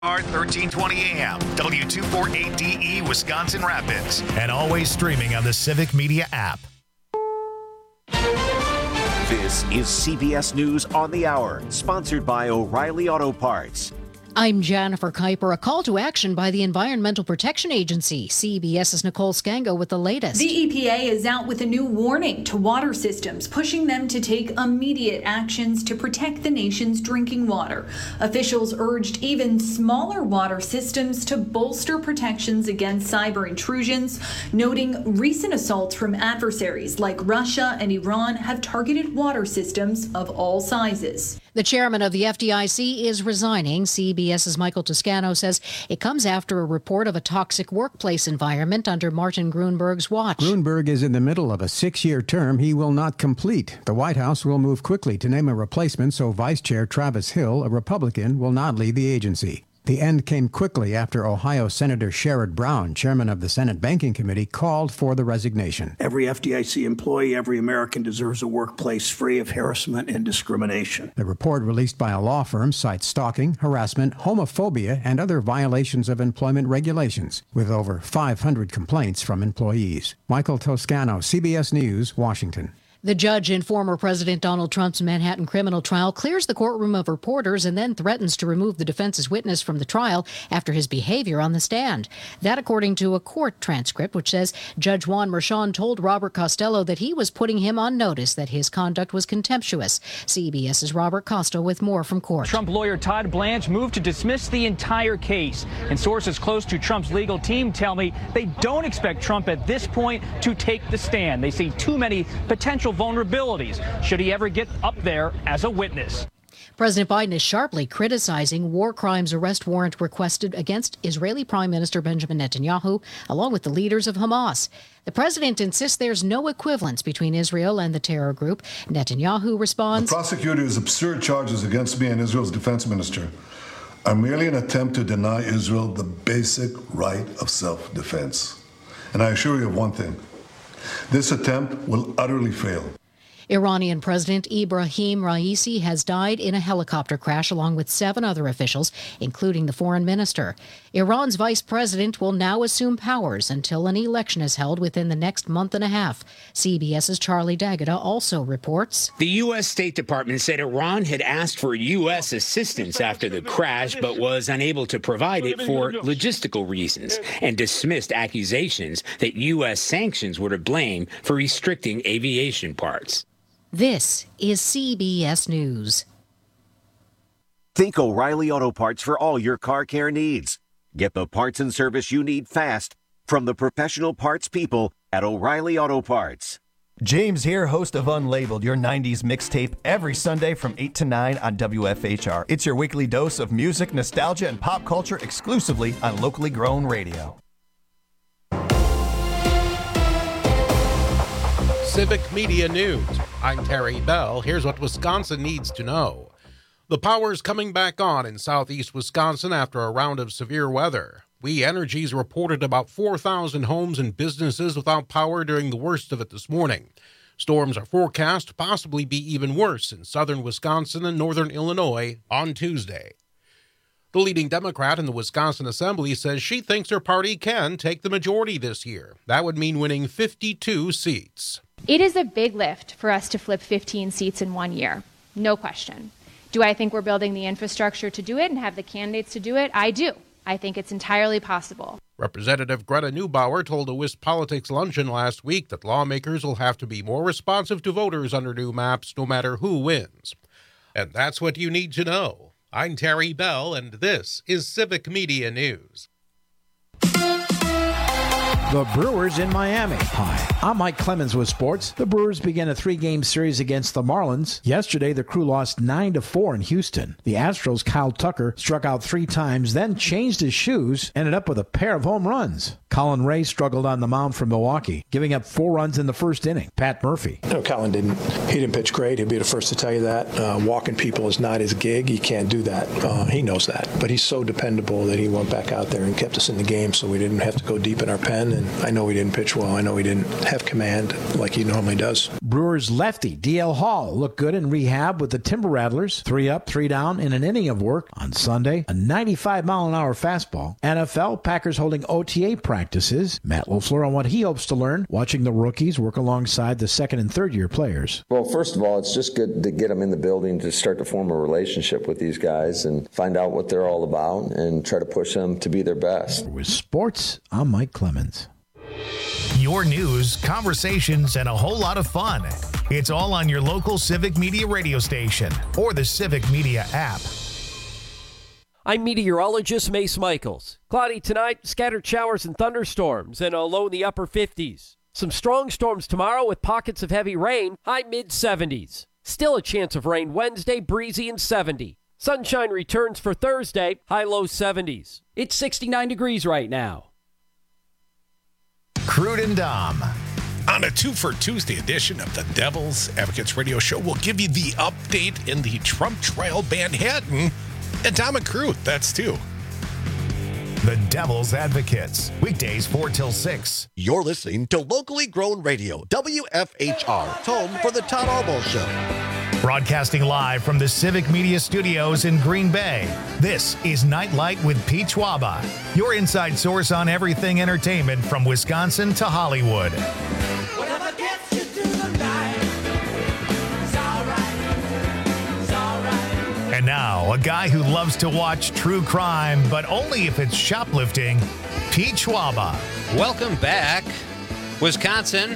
1320 AM, W248DE, Wisconsin Rapids, and always streaming on the Civic Media app. This is CBS News on the Hour, sponsored by O'Reilly Auto Parts. I'm Jennifer Kuiper. A call to action by the Environmental Protection Agency. CBS's Nicole Scango with the latest. The EPA is out with a new warning to water systems, pushing them to take immediate actions to protect the nation's drinking water. Officials urged even smaller water systems to bolster protections against cyber intrusions, noting recent assaults from adversaries like Russia and Iran have targeted water systems of all sizes. The chairman of the FDIC is resigning. CBS's Michael Toscano says it comes after a report of a toxic workplace environment under Martin Gruenberg's watch. Gruenberg is in the middle of a 6-year term he will not complete. The White House will move quickly to name a replacement so Vice Chair Travis Hill, a Republican, will not lead the agency. The end came quickly after Ohio Senator Sherrod Brown, chairman of the Senate Banking Committee, called for the resignation. Every FDIC employee, every American deserves a workplace free of harassment and discrimination. The report released by a law firm cites stalking, harassment, homophobia, and other violations of employment regulations, with over 500 complaints from employees. Michael Toscano, CBS News, Washington. The judge in former President Donald Trump's Manhattan criminal trial clears the courtroom of reporters and then threatens to remove the defense's witness from the trial after his behavior on the stand. That according to a court transcript, which says Judge Juan Merchan told Robert Costello that he was putting him on notice that his conduct was contemptuous. CBS's Robert Costa with more from court. Trump lawyer Todd Blanche moved to dismiss the entire case. And sources close to Trump's legal team tell me they don't expect Trump at this point to take the stand. They see too many potential vulnerabilities should he ever get up there as a witness. President Biden is sharply criticizing war crimes arrest warrant requested against Israeli Prime Minister Benjamin Netanyahu, along with the leaders of Hamas. The president insists there's no equivalence between Israel and the terror group. Netanyahu responds, "The prosecutor's absurd charges against me and Israel's defense minister are merely an attempt to deny Israel the basic right of self-defense. And I assure you of one thing. This attempt will utterly fail." Iranian President Ibrahim Raisi has died in a helicopter crash along with 7 other officials, including the foreign minister. Iran's vice president will now assume powers until an election is held within the next month and a half. CBS's Charlie D'Agata also reports. The U.S. State Department said Iran had asked for U.S. assistance after the crash, but was unable to provide it for logistical reasons, and dismissed accusations that U.S. sanctions were to blame for restricting aviation parts. This is CBS News. Think O'Reilly Auto Parts for all your car care needs. Get the parts and service you need fast from the professional parts people at O'Reilly Auto Parts. James here, host of Unlabeled, your 90s mixtape, every Sunday from 8 to 9 on WFHR. It's your weekly dose of music, nostalgia, and pop culture exclusively on locally grown radio. Civic Media News. I'm Terry Bell. Here's what Wisconsin needs to know. The power's coming back on in southeast Wisconsin after a round of severe weather. We Energies reported about 4,000 homes and businesses without power during the worst of it this morning. Storms are forecast to possibly be even worse in southern Wisconsin and northern Illinois on Tuesday. The leading Democrat in the Wisconsin Assembly says she thinks her party can take the majority this year. That would mean winning 52 seats. It is a big lift for us to flip 15 seats in 1 year, no question. Do I think we're building the infrastructure to do it and have the candidates to do it? I do. I think it's entirely possible. Representative Greta Neubauer told a WISP Politics luncheon last week that lawmakers will have to be more responsive to voters under new maps no matter who wins. And that's what you need to know. I'm Terry Bell, and this is Civic Media News. The Brewers in Miami. Hi, I'm Mike Clemens with sports. The Brewers began a 3-game series against the Marlins. Yesterday, the crew lost 9-4 in Houston. The Astros' Kyle Tucker struck out 3 times, then changed his shoes, ended up with a pair of home runs. Colin Ray struggled on the mound for Milwaukee, giving up 4 runs in the first inning. Pat Murphy. No, Colin didn't pitch great. He'll be the first to tell you that. Walking people is not his gig. He can't do that. He knows that. But he's so dependable that he went back out there and kept us in the game so we didn't have to go deep in our pen. And I know he didn't pitch well. I know he didn't have command like he normally does. Brewers lefty DL Hall looked good in rehab with the Timber Rattlers. 3 up, 3 down in an inning of work. On Sunday, a 95-mile-an-hour fastball. NFL, Packers holding OTA practices. Matt LaFleur on what he hopes to learn, watching the rookies work alongside the second and third year players. Well, first of all, it's just good to get them in the building to start to form a relationship with these guys and find out what they're all about and try to push them to be their best. With sports, I'm Mike Clemens. Your news, conversations, and a whole lot of fun. It's all on your local Civic Media radio station or the Civic Media app. I'm meteorologist Mace Michaels. Cloudy tonight, scattered showers and thunderstorms, and a low in the upper 50s. Some strong storms tomorrow with pockets of heavy rain, high mid-70s. Still a chance of rain Wednesday, breezy and 70. Sunshine returns for Thursday, high-low 70s. It's 69 degrees right now. Crude and Dom. On a 2 for Tuesday edition of the Devil's Advocates Radio Show, we'll give you the update in the Trump trial Manhattan. And Dom and Crude, that's 2. The Devil's Advocates, weekdays 4 till 6. You're listening to locally grown radio, WFHR, home for the Todd Albo Show. Broadcasting live from the Civic Media Studios in Green Bay, this is Nightlight with Pete Schwaba, your inside source on everything entertainment from Wisconsin to Hollywood. Whatever gets you through the night, it's all right. And now, a guy who loves to watch true crime, but only if it's shoplifting, Pete Schwaba. Welcome back, Wisconsin.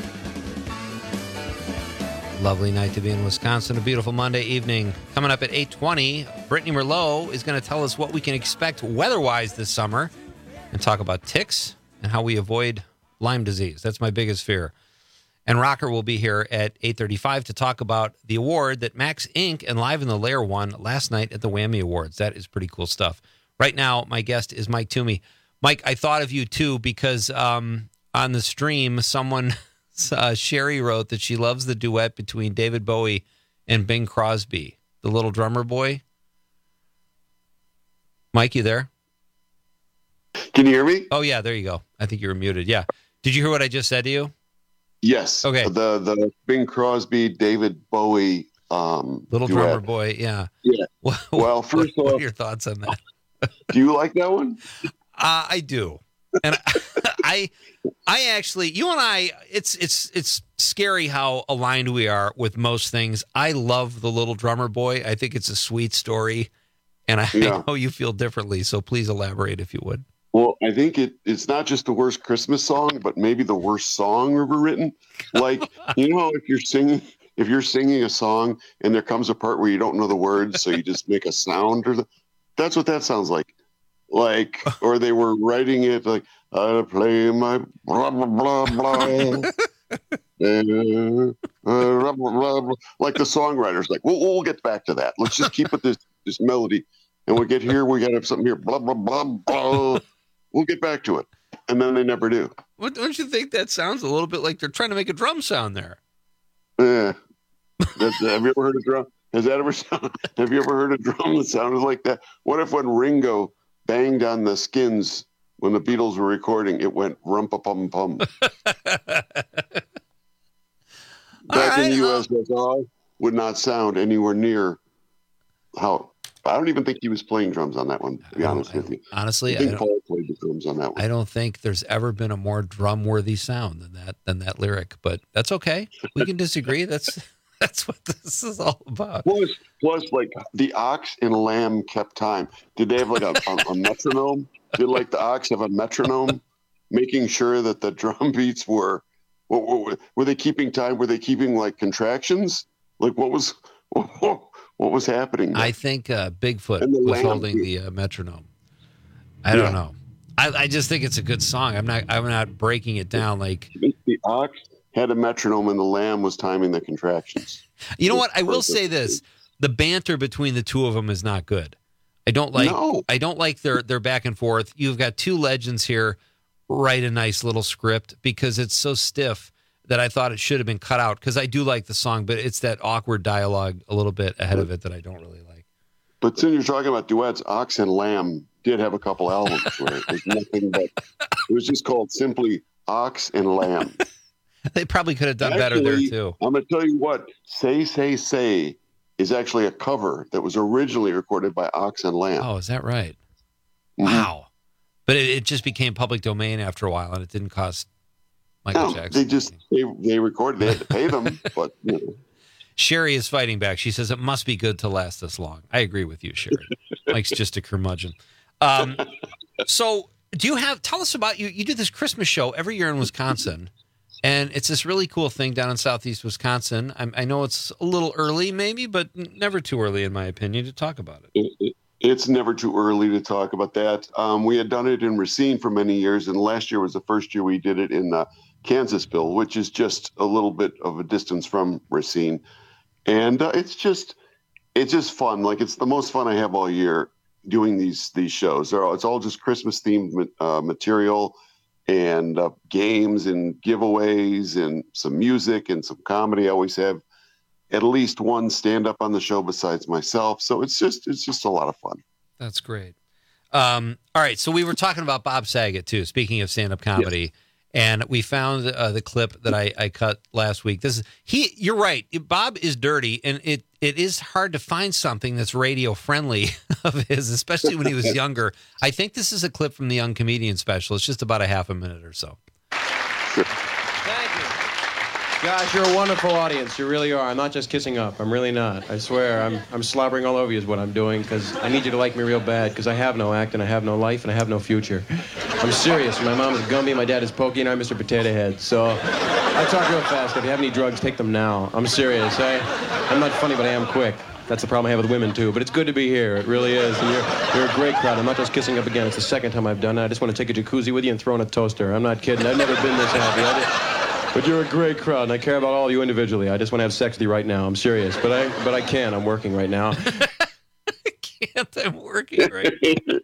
Lovely night to be in Wisconsin. A beautiful Monday evening. Coming up at 8:20, Brittany Merlot is going to tell us what we can expect weather-wise this summer and talk about ticks and how we avoid Lyme disease. That's my biggest fear. And Rocker will be here at 8:35 to talk about the award that Max Inc. and Live in the Lair won last night at the Whammy Awards. That is pretty cool stuff. Right now, my guest is Mike Toomey. Mike, I thought of you, too, because on the stream, someone... Sherry wrote that she loves the duet between David Bowie and Bing Crosby, the little drummer boy. Mike, you there? Can you hear me? Oh, yeah, there you go. I think you were muted. Yeah. Did you hear what I just said to you? Yes. Okay. The Bing Crosby, David Bowie little duet. Drummer boy, yeah. Yeah. Well, first what off, are your thoughts on that? Do you like that one? I do. And I actually, you and I, it's scary how aligned we are with most things. I love the little drummer boy. I think it's a sweet story, and I know you feel differently. So please elaborate if you would. Well, I think it's not just the worst Christmas song, but maybe the worst song ever written. Like, you know, if you're singing a song and there comes a part where you don't know the words, so you just make a sound, that's what that sounds like. Like, or they were writing it like, I play my blah, blah, blah, blah. Blah, blah, blah. Like the songwriter's like, we'll get back to that. Let's just keep with this melody. And we get here, we got to have something here, blah, blah, blah, blah. We'll get back to it. And then they never do. Don't you think that sounds a little bit like they're trying to make a drum sound there? Yeah. Have you ever heard a drum? Have you ever heard a drum that sounded like that? What if when Ringo banged on the skins when the Beatles were recording, it went rumpa-pum-pum. Back in the USSR would not sound anywhere near how. I don't even think he was playing drums on that one, to be honest with you. Honestly, I think Paul played the drums on that one. I don't think there's ever been a more drum-worthy sound than that lyric, but that's okay. We can disagree. That's what this is all about. Plus, like the ox and lamb kept time. Did they have like a metronome? Did like the ox have a metronome, making sure that the drum beats were they keeping time? Were they keeping like contractions? Like what was happening there? I think Bigfoot was holding the metronome. I don't know. I just think it's a good song. I'm not breaking it down like the ox had a metronome and the lamb was timing the contractions. You know what? I will say this: the banter between the two of them is not good. I don't like their back and forth. You've got two legends here. Write a nice little script because it's so stiff that I thought it should have been cut out because I do like the song, but it's that awkward dialogue a little bit ahead of it that I don't really like. But since you're talking about duets, Ox and Lamb did have a couple albums where it was nothing but it was just called simply Ox and Lamb. They probably could have done better there, too. I'm going to tell you what. Say, Say, Say is actually a cover that was originally recorded by Ox and Lamb. Oh, is that right? Mm-hmm. Wow. But it just became public domain after a while, and it didn't cost Michael Jackson. They recorded. They had to pay them, but you know. Sherry is fighting back. She says it must be good to last this long. I agree with you, Sherry. Mike's just a curmudgeon. So tell us about you do this Christmas show every year in Wisconsin, and it's this really cool thing down in southeast Wisconsin. I know it's a little early maybe, but never too early in my opinion to talk about it. It's never too early to talk about that. We had done it in Racine for many years, and last year was the first year we did it in Kansasville, which is just a little bit of a distance from Racine. And it's just fun. Like, it's the most fun I have all year doing these shows. It's all just Christmas themed material and games and giveaways and some music and some comedy. I always have at least one stand up on the show besides myself. So it's just a lot of fun. That's great. All right. So we were talking about Bob Saget too, speaking of stand up comedy. Yes. And we found the clip that I cut last week. You're right. Bob is dirty, and it is hard to find something that's radio friendly of his, especially when he was younger. I think this is a clip from the Young Comedian special. It's just about a half a minute or so. Thank you. Gosh, you're a wonderful audience. You really are. I'm not just kissing up. I'm really not. I swear. I'm slobbering all over you is what I'm doing, because I need you to like me real bad, because I have no act, and I have no life, and I have no future. I'm serious. My mom is Gumby, my dad is Pokey, and I'm Mr. Potato Head. So I talk real fast. If you have any drugs, take them now. I'm serious. I'm not funny, but I am quick. That's the problem I have with women, too. But it's good to be here. It really is. And you're a great crowd. I'm not just kissing up again. It's the second time I've done it. I just want to take a jacuzzi with you and throw in a toaster. I'm not kidding. I've never been this happy. But you're a great crowd, and I care about all of you individually. I just want to have sex with you right now. I'm serious. But I can't. I'm working right now. I can't. I'm working right now.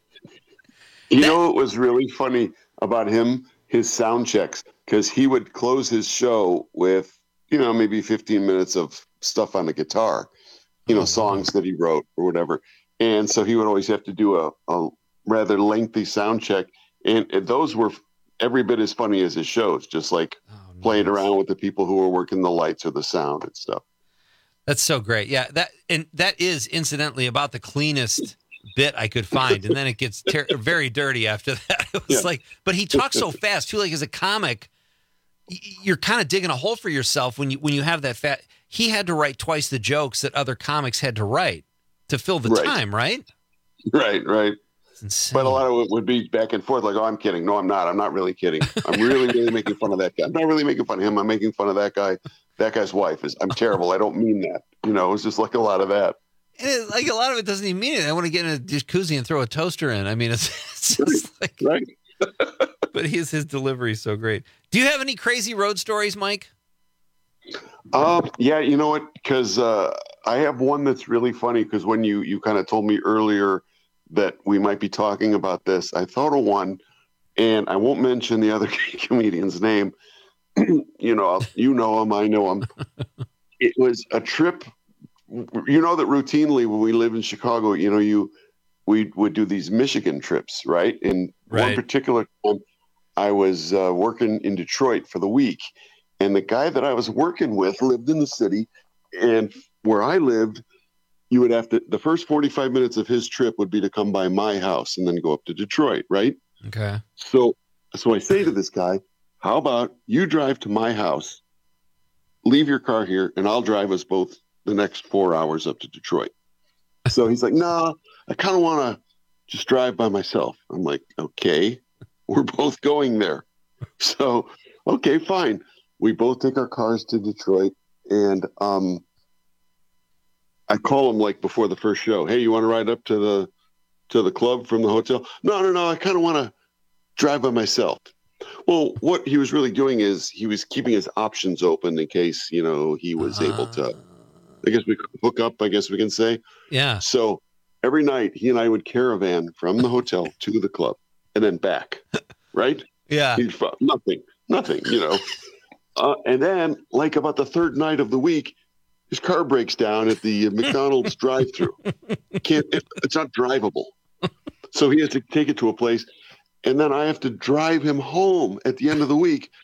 You know what was really funny about him? His sound checks. Because he would close his show with, maybe 15 minutes of stuff on the guitar. Songs that he wrote or whatever. And so he would always have to do a rather lengthy sound check. And those were every bit as funny as his shows, just like playing around with the people who were working the lights or the sound and stuff. That's so great. Yeah, that is incidentally about the cleanest bit I could find, and then it gets very dirty after that. It was but he talks so fast too. Like, as a comic, you're kind of digging a hole for yourself when you have that fat. He had to write twice the jokes that other comics had to write to fill the time, right? Right. But a lot of it would be back and forth, like, oh, I'm kidding. No, I'm not. I'm not really kidding. I'm really making fun of that guy. I'm not really making fun of him. I'm making fun of that guy. That guy's wife. I'm terrible. I don't mean that. It was just like a lot of that. And like a lot of it doesn't even mean it. I want to get in a jacuzzi and throw a toaster in. I mean, it's just like, right. But his delivery is so great. Do you have any crazy road stories, Mike? Yeah, you know what? Because I have one that's really funny. Because when you kind of told me earlier that we might be talking about this, I thought of one, and I won't mention the other comedian's name. You know him, I know him. It was a trip. You know that routinely when we live in Chicago, we would do these Michigan trips, right? And one particular time, I was working in Detroit for the week, and the guy that I was working with lived in the city, and where I lived, you would have to, the first 45 minutes of his trip would be to come by my house and then go up to Detroit, right? Okay. So I say to this guy, how about you drive to my house, leave your car here, and I'll drive us both the next 4 hours up to Detroit. So he's like, no, I kind of want to just drive by myself. I'm like, okay, we're both going there. So, okay, fine. We both take our cars to Detroit, and I call him like before the first show. Hey, you want to ride up to the club from the hotel? No. I kind of want to drive by myself. Well, what he was really doing is he was keeping his options open in case, he was able to, I guess we could hook up, I guess we can say. Yeah. So every night he and I would caravan from the hotel to the club and then back. Right? Yeah. Nothing, and then like about the third night of the week, his car breaks down at the McDonald's drive-thru. It's not drivable. So he has to take it to a place, and then I have to drive him home at the end of the week,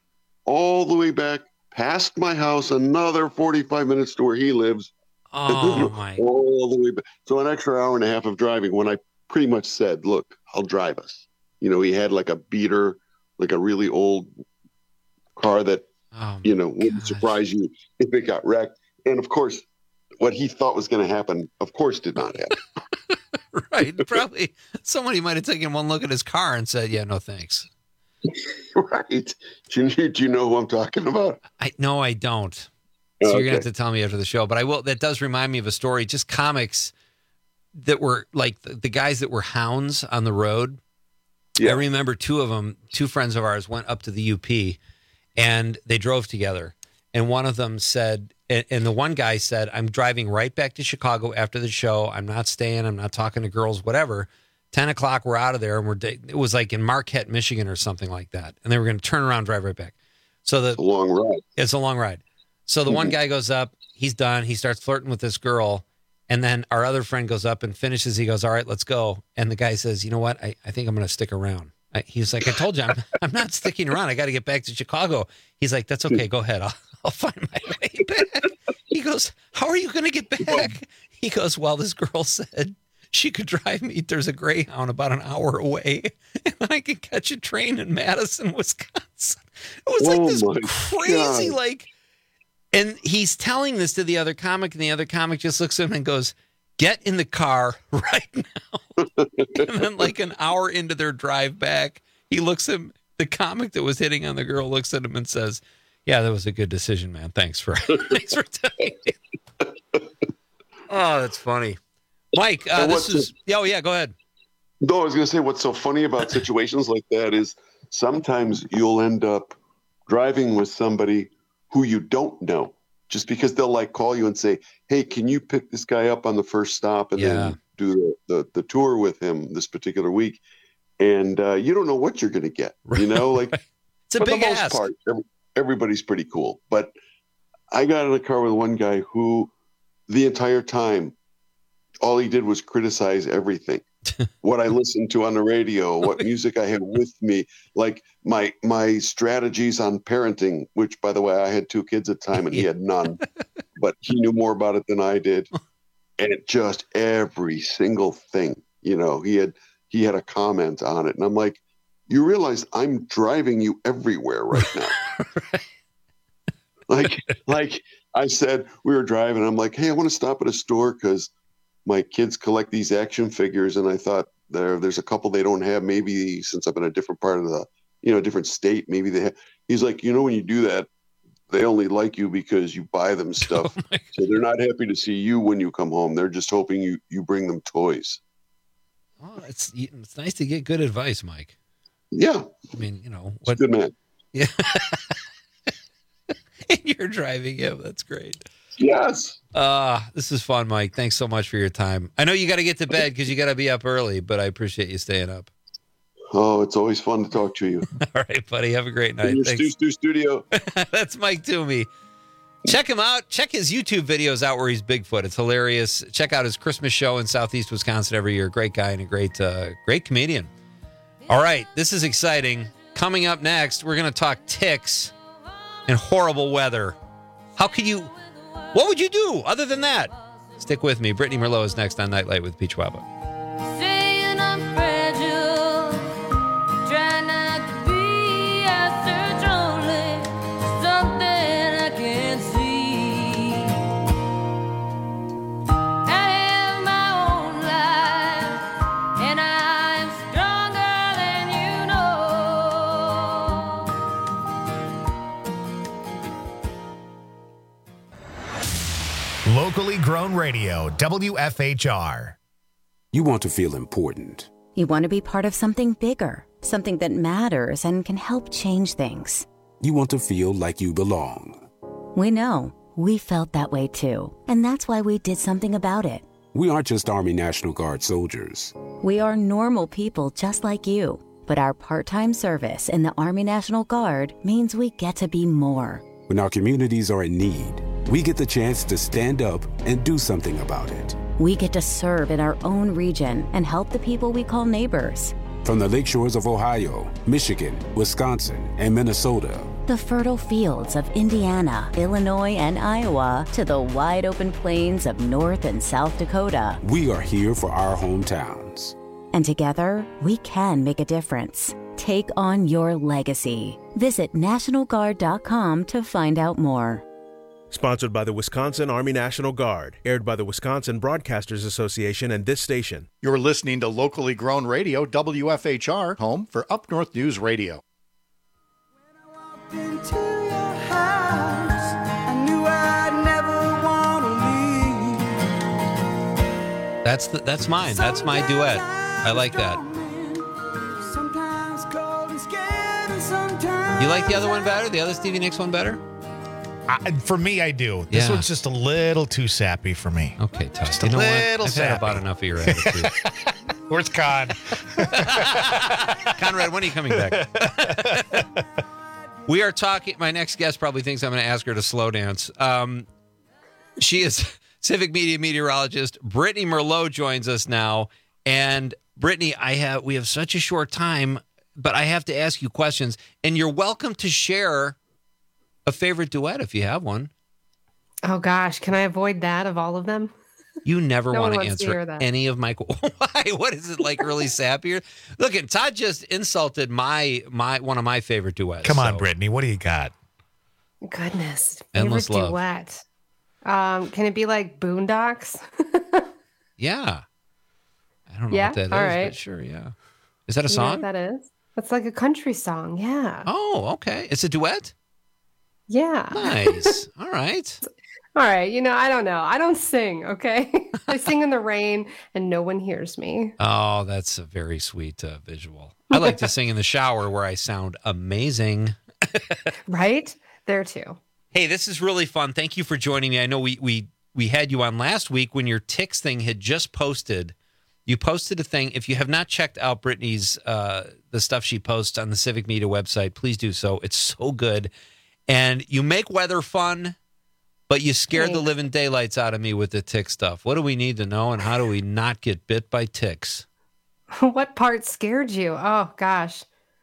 all the way back past my house, another 45 minutes to where he lives. Oh, my. All the way back. So an extra hour and a half of driving when I pretty much said, look, I'll drive us. You know, he had like a beater, like a really old car that, wouldn't surprise you if it got wrecked. And of course, what he thought was going to happen, of course, did not happen. Right. Probably somebody might have taken one look at his car and said, yeah, no, thanks. Right. Do you know who I'm talking about? No, I don't. So you're going to have to tell me after the show. But I will. That does remind me of a story, just comics that were like the guys that were hounds on the road. Yeah. I remember two of them, two friends of ours went up to the UP and they drove together. And one of them said, and the one guy said, I'm driving right back to Chicago after the show. I'm not staying. I'm not talking to girls, whatever. 10 o'clock, we're out of there. And it was like in Marquette, Michigan or something like that. And they were going to turn around, drive right back. So it's a long ride. It's a long ride. So the one guy goes up, he's done. He starts flirting with this girl. And then our other friend goes up and finishes. He goes, all right, let's go. And the guy says, you know what? I think I'm going to stick around. He's like, I told you, I'm not sticking around. I got to get back to Chicago. He's like, that's okay. Go ahead. I'll find my way back. He goes, how are you going to get back? He goes, well, this girl said she could drive me. There's a Greyhound about an hour away, and I can catch a train in Madison, Wisconsin. It was like this crazy, and he's telling this to the other comic, and the other comic just looks at him and goes, get in the car right now. And then like an hour into their drive back, he looks at him, the comic that was hitting on the girl looks at him and says, yeah, that was a good decision, man. Thanks for telling me. Oh, that's funny. Mike, go ahead. No, I was going to say what's so funny about situations like that is sometimes you'll end up driving with somebody who you don't know just because they'll like call you and say, hey, can you pick this guy up on the first stop and then do the tour with him this particular week? And you don't know what you're going to get, you know, like it's a big ask. For the most part, everybody's pretty cool. But I got in a car with one guy who the entire time, all he did was criticize everything. What I listened to on the radio, what music I had with me, like my strategies on parenting, which, by the way, I had 2 kids at the time and he had none, but he knew more about it than I did. And it just every single thing, you know, he had a comment on it. And I'm like, you realize I'm driving you everywhere right now. Like I said, we were driving. I'm like, hey, I want to stop at a store because my kids collect these action figures. And I thought there's a couple they don't have. Maybe since I'm in a different part of the, different state, maybe they have. He's like, when you do that, they only like you because you buy them stuff. So they're not happy to see you when you come home. They're just hoping you bring them toys. Oh, it's nice to get good advice, Mike. Yeah. I mean, what? Good man. Yeah. And you're driving him. That's great. Yes. This is fun, Mike. Thanks so much for your time. I know you got to get to bed because you got to be up early, but I appreciate you staying up. Oh, it's always fun to talk to you. All right, buddy. Have a great night. Thanks. Stu Studio. That's Mike Toomey. Check him out. Check his YouTube videos out where he's Bigfoot. It's hilarious. Check out his Christmas show in Southeast Wisconsin every year. Great guy and a great comedian. All right, this is exciting. Coming up next, we're going to talk ticks and horrible weather. What would you do other than that? Stick with me. Brittany Merlot is next on Nightlight with Peach Wabba. Saying I'm fragile, try not to be, I search only for something I can't see. I have my own life, and I am stronger than you know. Locally grown radio, WFHR. You want to feel important. You want to be part of something bigger, something that matters and can help change things. You want to feel like you belong. We know. We felt that way too. And that's why we did something about it. We aren't just Army National Guard soldiers. We are normal people just like you. But our part-time service in the Army National Guard means we get to be more. When our communities are in need, we get the chance to stand up and do something about it. We get to serve in our own region and help the people we call neighbors. From the lakeshores of Ohio, Michigan, Wisconsin, and Minnesota, The fertile fields of Indiana, Illinois, and Iowa to the wide open plains of North and South Dakota. We are here for our hometowns. And together, we can make a difference. Take on your legacy. Visit NationalGuard.com to find out more. Sponsored by the Wisconsin Army National Guard. Aired by the Wisconsin Broadcasters Association and this station. You're listening to locally grown radio, WFHR, home for Up North News Radio. Into your house, I knew I'd never want to leave. That's mine. That's my duet. I like that. Sometimes cold and scared, and sometimes You like the other one better? The other Stevie Nicks one better? For me, I do. This one's just a little too sappy for me. Okay, Todd. Just you a know little what? I've sappy. had about enough of your attitude. Where's Con? Conrad, when are you coming back? We are talking. My next guest probably thinks I'm going to ask her to slow dance. She is civic media meteorologist. Brittany Merlot joins us now. And Brittany, we have such a short time, but I have to ask you questions. And you're welcome to share a favorite duet if you have one. Oh, gosh. Can I avoid that of all of them? You never No want one to wants to hear answer that. any of my. Why? What is it like? Really sappier? Look, and Todd just insulted my one of my favorite duets. Come on, Brittany. What do you got? Goodness. Endless Favorite Love. duet. Can it be like Boondocks? Yeah. I don't know Yeah? what that is, All right. but sure, yeah. Is that a You know song? what that is? It's like a country song. Yeah. Oh, okay. It's a duet? Yeah. Nice. All right. All right. I don't know. I don't sing. Okay. I sing in the rain and no one hears me. Oh, that's a very sweet visual. I like to sing in the shower where I sound amazing. Right? There too. Hey, this is really fun. Thank you for joining me. I know we had you on last week when your Ticks thing had just posted. You posted a thing. If you have not checked out Brittany's the stuff she posts on the Civic Media website, please do so. It's so good. And you make weather fun, but you scared the living daylights out of me with the tick stuff. What do we need to know, and how do we not get bit by ticks? What part scared you? Oh, gosh.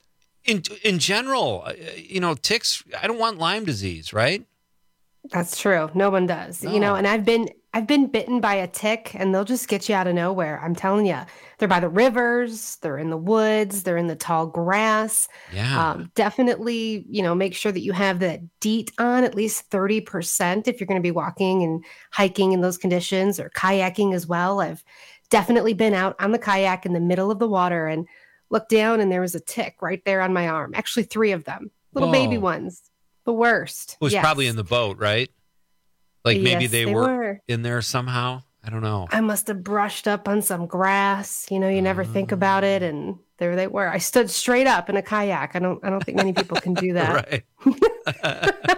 In general, ticks, I don't want Lyme disease, right? That's true. No one does. No. And I've been bitten by a tick and they'll just get you out of nowhere. I'm telling you, they're by the rivers, they're in the woods, they're in the tall grass. Yeah. Definitely, make sure that you have that DEET on at least 30% if you're going to be walking and hiking in those conditions, or kayaking as well. I've definitely been out on the kayak in the middle of the water and looked down and there was a tick right there on my arm. Actually, 3 of them, little baby ones. The worst. It was Yes. probably in the boat, right? Like maybe Yes, they they were were. in there somehow. I don't know. I must have brushed up on some grass. You never think about it, and there they were. I stood straight up in a kayak. I don't think many people can do that. Right.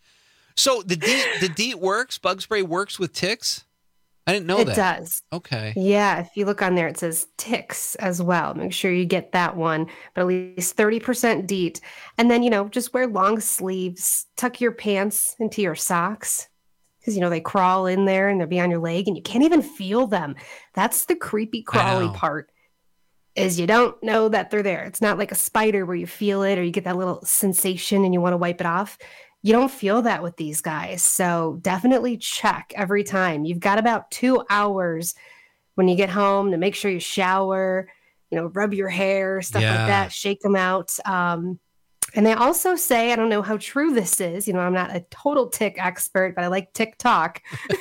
So the DEET works? Bug spray works with ticks? I didn't know It that. does. Okay. Yeah, if you look on there, it says ticks as well. Make sure you get that one, but at least 30% DEET. And then, just wear long sleeves, tuck your pants into your socks, because, they crawl in there and they'll be on your leg and you can't even feel them. That's the creepy crawly know. part, is you don't know that they're there. It's not like a spider where you feel it or you get that little sensation and you want to wipe it off. You don't feel that with these guys. So definitely check every time. You've got about 2 hours when you get home to make sure you shower, rub your hair, stuff like Yeah. that, shake them out. And they also say, I don't know how true this is, I'm not a total tick expert, but I like TikTok.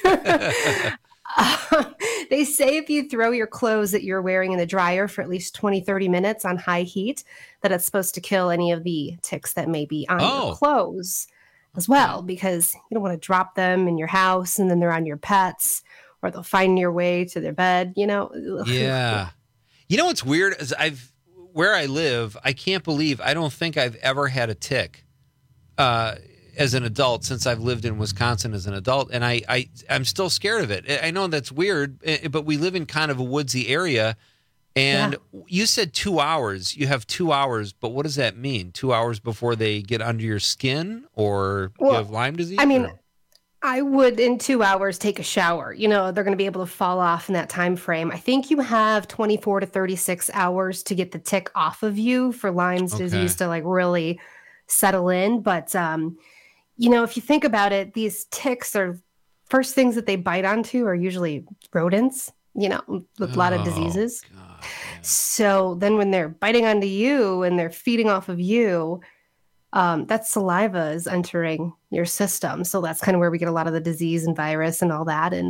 They say if you throw your clothes that you're wearing in the dryer for at least 20, 30 minutes on high heat, that it's supposed to kill any of the ticks that may be on your clothes as well, because you don't want to drop them in your house and then they're on your pets, or they'll find your way to their bed, Yeah. What's weird is where I live, I don't think I've ever had a tick as an adult since I've lived in Wisconsin as an adult. And I'm still scared of it. I know that's weird, but we live in kind of a woodsy area. And you said 2 hours. You have 2 hours, but what does that mean? 2 hours before they get under your skin, or you have Lyme disease? I mean, I would in 2 hours take a shower. They're going to be able to fall off in that time frame. I think you have 24 to 36 hours to get the tick off of you for Lyme's disease to really settle in. But, if you think about it, these ticks are first things that they bite onto are usually rodents, with a lot of diseases. God, so then when they're biting onto you and they're feeding off of you, that saliva is entering your system. So that's kind of where we get a lot of the disease and virus and all that. And,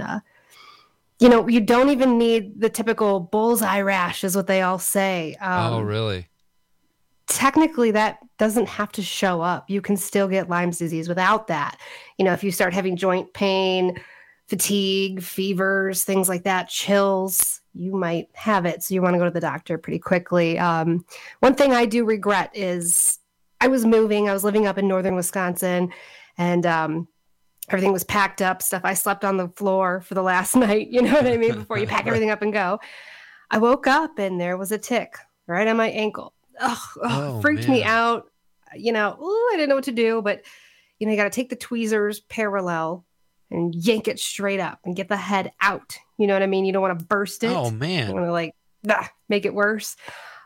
you don't even need the typical bullseye rash is what they all say. Oh, really? Technically, that doesn't have to show up. You can still get Lyme's disease without that. If you start having joint pain, fatigue, fevers, things like that, chills, you might have it. So you want to go to the doctor pretty quickly. One thing I do regret is I was living up in northern Wisconsin, and everything was packed up, stuff. I slept on the floor for the last night, you know what I mean? Before you pack everything up and go. I woke up and there was a tick right on my ankle. Freaked me out. I didn't know what to do, but you got to take the tweezers parallel and yank it straight up and get the head out. You know what I mean? You don't want to burst it. Oh man. You want to make it worse.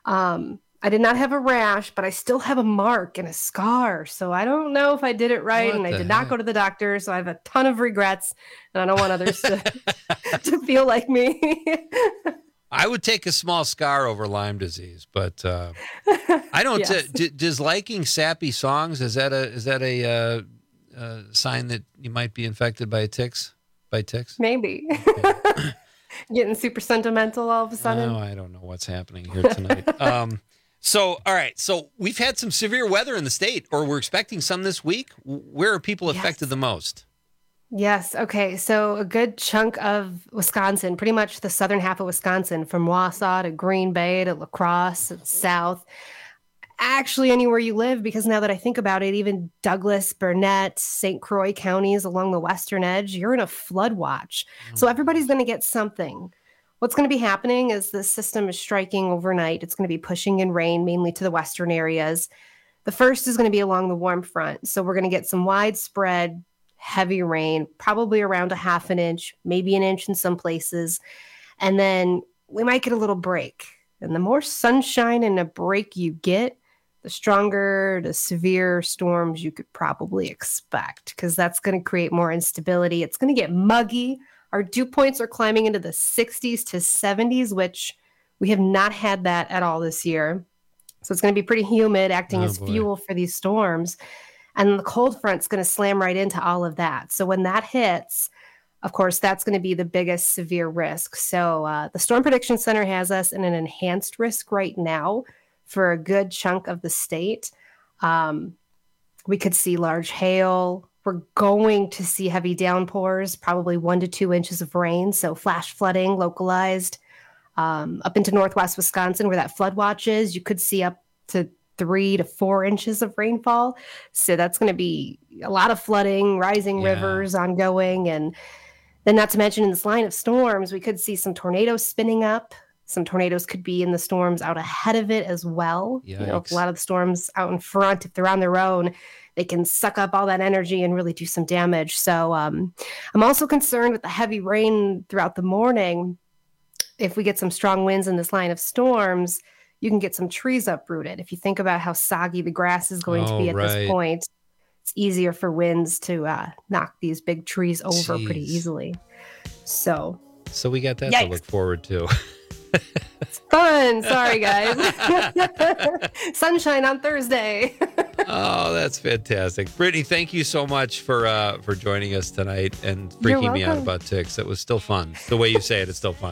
I did not have a rash, but I still have a mark and a scar. So I don't know if I did it right. I did not go to the doctor. So I have a ton of regrets, and I don't want others to feel like me. I would take a small scar over Lyme disease, but I don't. Yes. Does liking sappy songs, is that a sign that you might be infected by ticks? Maybe. Okay. Getting super sentimental all of a sudden. Oh, I don't know what's happening here tonight. All right. So we've had some severe weather in the state, or we're expecting some this week. Where are people affected the most? Yes. Okay. So a good chunk of Wisconsin, pretty much the southern half of Wisconsin, from Wausau to Green Bay to La Crosse and south. Actually, anywhere you live, because now that I think about it, even Douglas, Burnett, St. Croix counties along the western edge, you're in a flood watch. So everybody's going to get something. What's going to be happening is the system is striking overnight. It's going to be pushing in rain, mainly to the western areas. The first is going to be along the warm front. So we're going to get some widespread heavy rain, probably around a half an inch, maybe an inch in some places. And then we might get a little break. And the more sunshine and a break you get, the stronger, the severe storms you could probably expect, because that's going to create more instability. It's going to get muggy. Our dew points are climbing into the 60s to 70s, which we have not had that at all this year. So it's going to be pretty humid, acting as fuel for these storms. And the cold front's going to slam right into all of that. So when that hits, of course, that's going to be the biggest severe risk. So the Storm Prediction Center has us in an enhanced risk right now for a good chunk of the state. We could see large hail. We're going to see heavy downpours, probably 1 to 2 inches of rain. So flash flooding localized up into northwest Wisconsin, where that flood watch is. You could see up to 3 to 4 inches of rainfall. So that's going to be a lot of flooding, rising rivers ongoing. And then not to mention in this line of storms, we could see some tornadoes spinning up. Some tornadoes could be in the storms out ahead of it as well. If a lot of the storms out in front, if they're on their own, they can suck up all that energy and really do some damage. So I'm also concerned with the heavy rain throughout the morning. If we get some strong winds in this line of storms, you can get some trees uprooted. If you think about how soggy the grass is going to be at this point, it's easier for winds to knock these big trees over pretty easily. So we got that to look forward to. It's fun. Sorry, guys. Sunshine on Thursday. Oh, that's fantastic. Brittany, thank you so much for joining us tonight and freaking me out about ticks. It was still fun. The way you say it, it's still fun.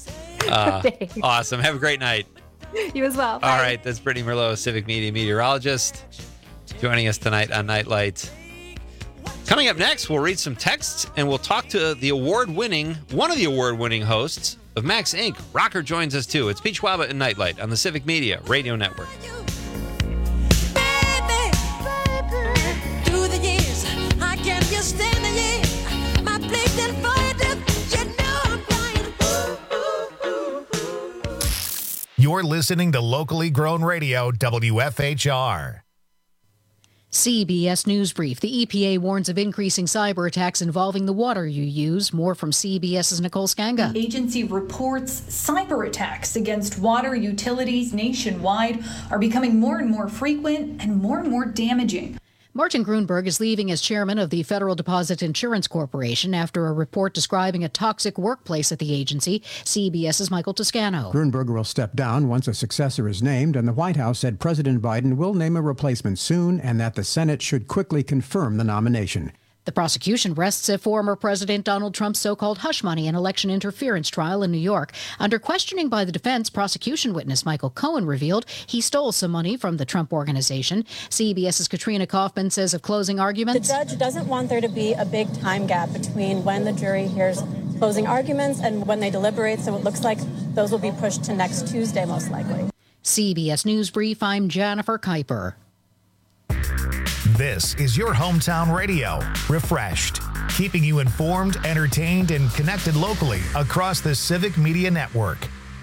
Awesome. Have a great night. You as well. Bye. All right. That's Brittany Merlot, Civic Media meteorologist, joining us tonight on Nightlight. Coming up next, we'll read some texts and we'll talk to one of the award-winning hosts of Max Inc. Rocker joins us too. It's Pete Schwaba and Nightlight on the Civic Media Radio Network. You're listening to locally grown radio WFHR. CBS News Brief. The EPA warns of increasing cyber attacks involving the water you use. More from CBS's Nicole Skanga. The agency reports cyber attacks against water utilities nationwide are becoming more and more frequent and more damaging. Martin Grunberg is leaving as chairman of the Federal Deposit Insurance Corporation after a report describing a toxic workplace at the agency. CBS's Michael Toscano. Grunberg will step down once a successor is named, and the White House said President Biden will name a replacement soon and that the Senate should quickly confirm the nomination. The prosecution rests a former President Donald Trump's so-called hush money and election interference trial in New York. Under questioning by the defense, prosecution witness Michael Cohen revealed he stole some money from the Trump Organization. CBS's Katrina Kaufman says of closing arguments, the judge doesn't want there to be a big time gap between when the jury hears closing arguments and when they deliberate, so it looks like those will be pushed to next Tuesday, most likely. CBS News Brief, I'm Jennifer Kuiper. This is your hometown radio, refreshed, keeping you informed, entertained, and connected locally across the Civic Media Network.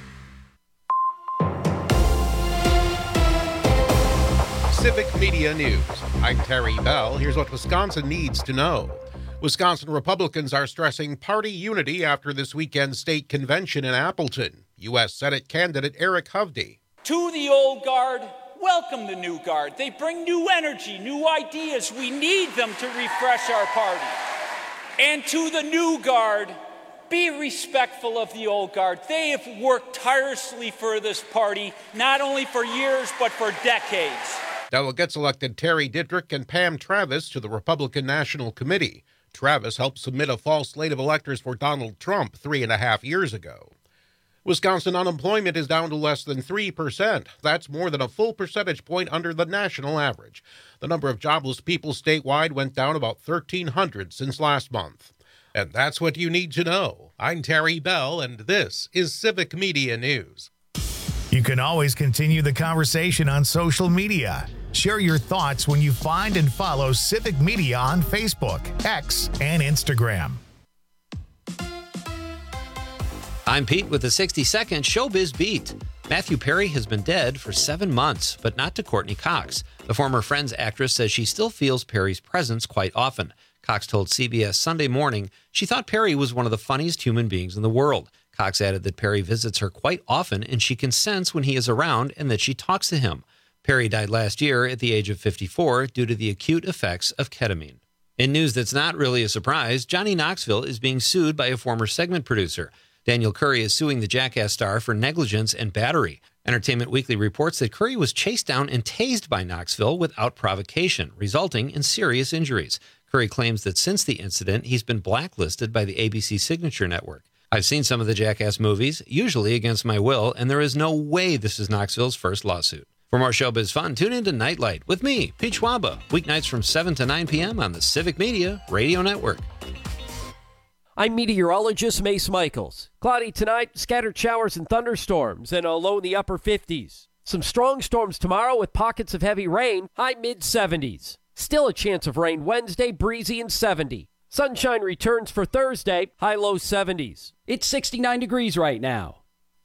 Civic Media News. I'm Terry Bell. Here's what Wisconsin needs to know. Wisconsin Republicans are stressing party unity after this weekend's state convention in Appleton. U.S. Senate candidate Eric Hovde. To the old guard, welcome the new guard. They bring new energy, new ideas. We need them to refresh our party. And to the new guard, be respectful of the old guard. They have worked tirelessly for this party, not only for years, but for decades. Delegates elected Terry Dittrich and Pam Travis to the Republican National Committee. Travis helped submit a false slate of electors for Donald Trump 3.5 years ago. Wisconsin unemployment is down to less than 3%. That's more than a full percentage point under the national average. The number of jobless people statewide went down about 1,300 since last month. And that's what you need to know. I'm Terry Bell, and this is Civic Media News. You can always continue the conversation on social media. Share your thoughts when you find and follow Civic Media on Facebook, X, and Instagram. I'm Pete with the 60-second Showbiz Beat. Matthew Perry has been dead for 7 months, but not to Courtney Cox. The former Friends actress says she still feels Perry's presence quite often. Cox told CBS Sunday Morning she thought Perry was one of the funniest human beings in the world. Cox added that Perry visits her quite often and she can sense when he is around and that she talks to him. Perry died last year at the age of 54 due to the acute effects of ketamine. In news that's not really a surprise, Johnny Knoxville is being sued by a former segment producer. Daniel Curry is suing the Jackass star for negligence and battery. Entertainment Weekly reports that Curry was chased down and tased by Knoxville without provocation, resulting in serious injuries. Curry claims that since the incident, he's been blacklisted by the ABC Signature Network. I've seen some of the Jackass movies, usually against my will, and there is no way this is Knoxville's first lawsuit. For more showbiz fun, tune in to Nightlight with me, Pete Schwaba, weeknights from 7 to 9 p.m. on the Civic Media Radio Network. I'm meteorologist Mace Michaels. Cloudy tonight, scattered showers and thunderstorms, and a low in the upper 50s. Some strong storms tomorrow with pockets of heavy rain, high mid-70s. Still a chance of rain Wednesday, breezy and 70. Sunshine returns for Thursday, high low 70s. It's 69 degrees right now.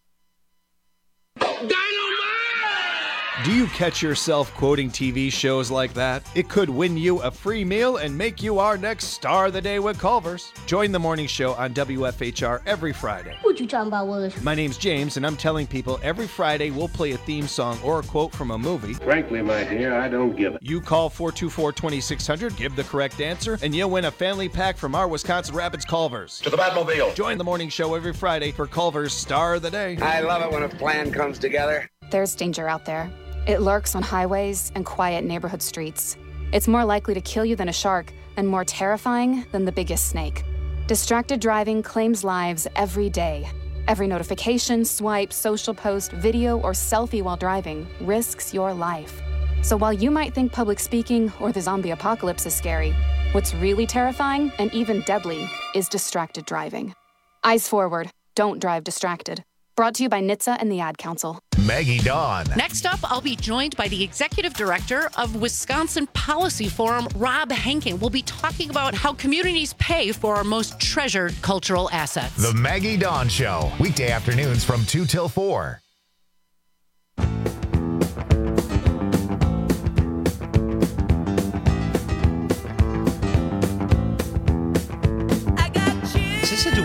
Do you catch yourself quoting TV shows like that? It could win you a free meal and make you our next star of the day with Culver's. Join the morning show on WFHR every Friday. What you talking about, Willis? My name's James, and I'm telling people every Friday we'll play a theme song or a quote from a movie. Frankly, my dear, I don't give it. You call 424-2600, give the correct answer, and you'll win a family pack from our Wisconsin Rapids Culver's. To the Batmobile. Join the morning show every Friday for Culver's Star of the Day. I love it when a plan comes together. There's danger out there. It lurks on highways and quiet neighborhood streets. It's more likely to kill you than a shark and more terrifying than the biggest snake. Distracted driving claims lives every day. Every notification, swipe, social post, video, or selfie while driving risks your life. So while you might think public speaking or the zombie apocalypse is scary, what's really terrifying and even deadly is distracted driving. Eyes forward. Don't drive distracted. Brought to you by NHTSA and the Ad Council. Maggie Dawn. Next up, I'll be joined by the Executive Director of Wisconsin Policy Forum, Rob Henkin. We'll be talking about how communities pay for our most treasured cultural assets. The Maggie Dawn Show, weekday afternoons from 2 till 4.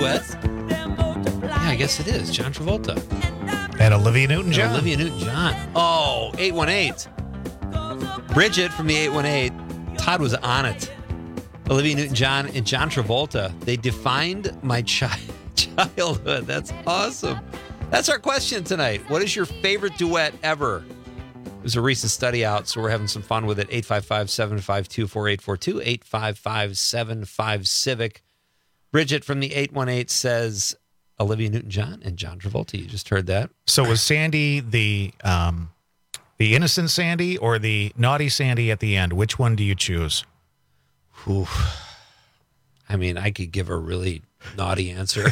duet? Yeah, I guess it is. John Travolta. And Olivia Newton-John. Olivia Newton-John. Oh, 818. Bridget from the 818. Todd was on it. Olivia Newton-John and John Travolta. They defined my childhood. That's awesome. That's our question tonight. What is your favorite duet ever? There's a recent study out, so we're having some fun with it. 855-752-4842, 855-75-CIVIC. Bridget from the 818 says Olivia Newton-John and John Travolta. You just heard that. So was Sandy the innocent Sandy or the naughty Sandy at the end? Which one do you choose? Ooh. I mean, I could give a really naughty answer.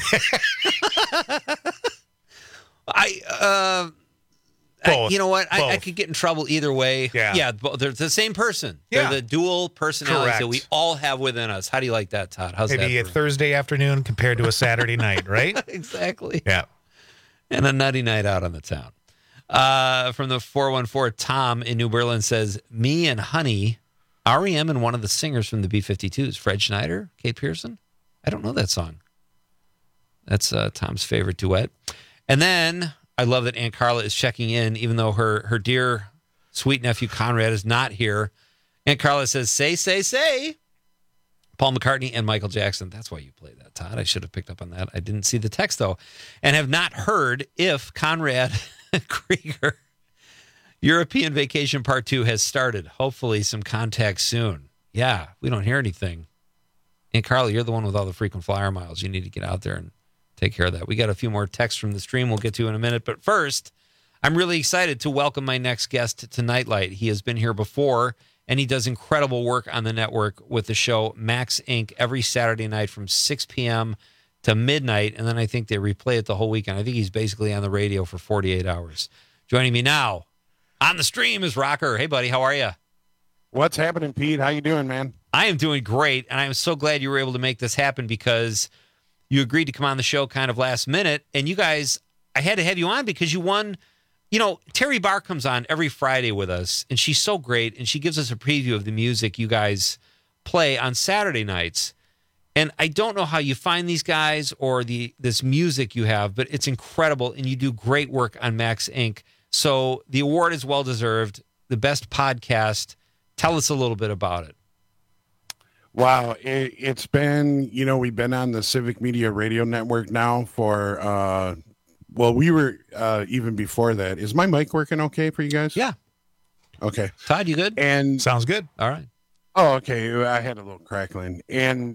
You know what? I could get in trouble either way. Yeah, they're the same person. They're the dual personalities that we all have within us. How do you like that, Todd? How's Maybe that? a Thursday afternoon compared to a Saturday night, right? Exactly. Yeah. And a nutty night out on the town. From the 414, Tom in New Berlin says, me and Honey, REM and one of the singers from the B-52s, Fred Schneider, Kate Pearson. I don't know that song. That's Tom's favorite duet. And then I love that Aunt Carla is checking in, even though her dear, sweet nephew Conrad is not here. Aunt Carla says, say. Paul McCartney and Michael Jackson. That's why you play that, Todd. I should have picked up on that. I didn't see the text, though. And have not heard if Conrad Krieger European Vacation Part 2 has started. Hopefully some contact soon. Yeah, we don't hear anything. Aunt Carla, you're the one with all the frequent flyer miles. You need to get out there and take care of that. We got a few more texts from the stream we'll get to in a minute. But first, I'm really excited to welcome my next guest to Nightlight. He has been here before, and he does incredible work on the network with the show Max Inc. every Saturday night from 6 p.m. to midnight. And then I think they replay it the whole weekend. I think he's basically on the radio for 48 hours. Joining me now on the stream is Rocker. Hey, buddy. How are you? What's happening, Pete? How you doing, man? I am doing great, and I'm so glad you were able to make this happen because you agreed to come on the show kind of last minute. And you guys, I had to have you on because you won. You know, Terry Barr comes on every Friday with us, and she's so great, and she gives us a preview of the music you guys play on Saturday nights. And I don't know how you find these guys or this music you have, but it's incredible, and you do great work on Max Inc. So the award is well-deserved, the best podcast. Tell us a little bit about it. Wow. It's been, we've been on the Civic Media Radio Network now for, we were even before that. Is my mic working okay for you guys? Yeah. Okay. Todd, you good? And sounds good. All right. Oh, okay. I had a little crackling. And,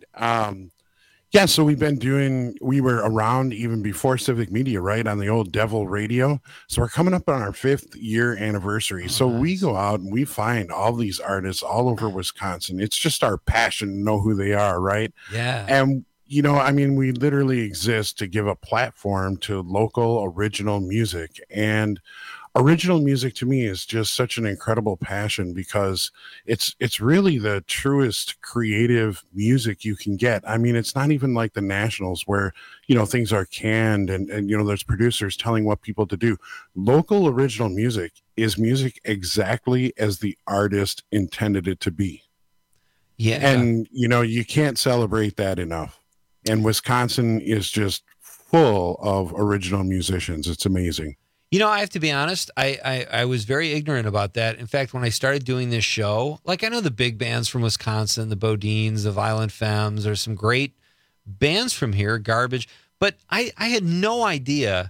so we were around even before Civic Media, right, on the old Devil Radio. So we're coming up on our 5th year anniversary. So nice. We go out and we find all these artists all over Wisconsin. It's just our passion to know who they are, right? Yeah. And, we literally exist to give a platform to local original music. And original music to me is just such an incredible passion because it's really the truest creative music you can get. I mean, it's not even like the Nationals where, things are canned and there's producers telling what people to do. Local original music is music exactly as the artist intended it to be. Yeah. And, you can't celebrate that enough. And Wisconsin is just full of original musicians. It's amazing. I have to be honest, I was very ignorant about that. In fact, when I started doing this show, I know the big bands from Wisconsin, the Bodines, the Violent Femmes, there's some great bands from here, Garbage, but I had no idea,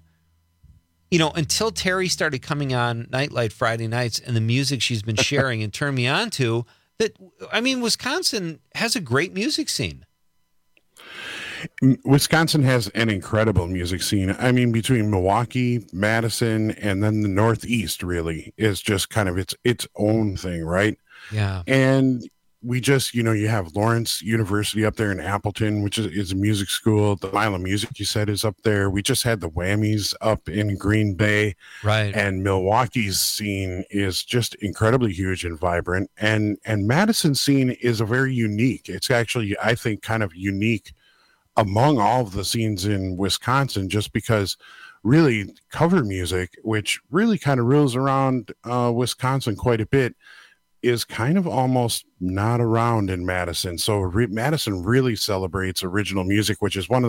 until Terry started coming on Nightlight Friday nights and the music she's been sharing and turned me on to, that, Wisconsin has a great music scene. Wisconsin has an incredible music scene. I mean, between Milwaukee, Madison, and then the Northeast really is just kind of its own thing, right? Yeah. And we just, you have Lawrence University up there in Appleton, which is a music school. The Mile of Music, you said, is up there. We just had the Whammies up in Green Bay. Right. And Milwaukee's scene is just incredibly huge and vibrant. And Madison's scene is a very unique. It's actually, I think, kind of unique among all of the scenes in Wisconsin, just because really cover music, which really kind of rules around Wisconsin quite a bit, is kind of almost not around in Madison. So Madison really celebrates original music, which is one of the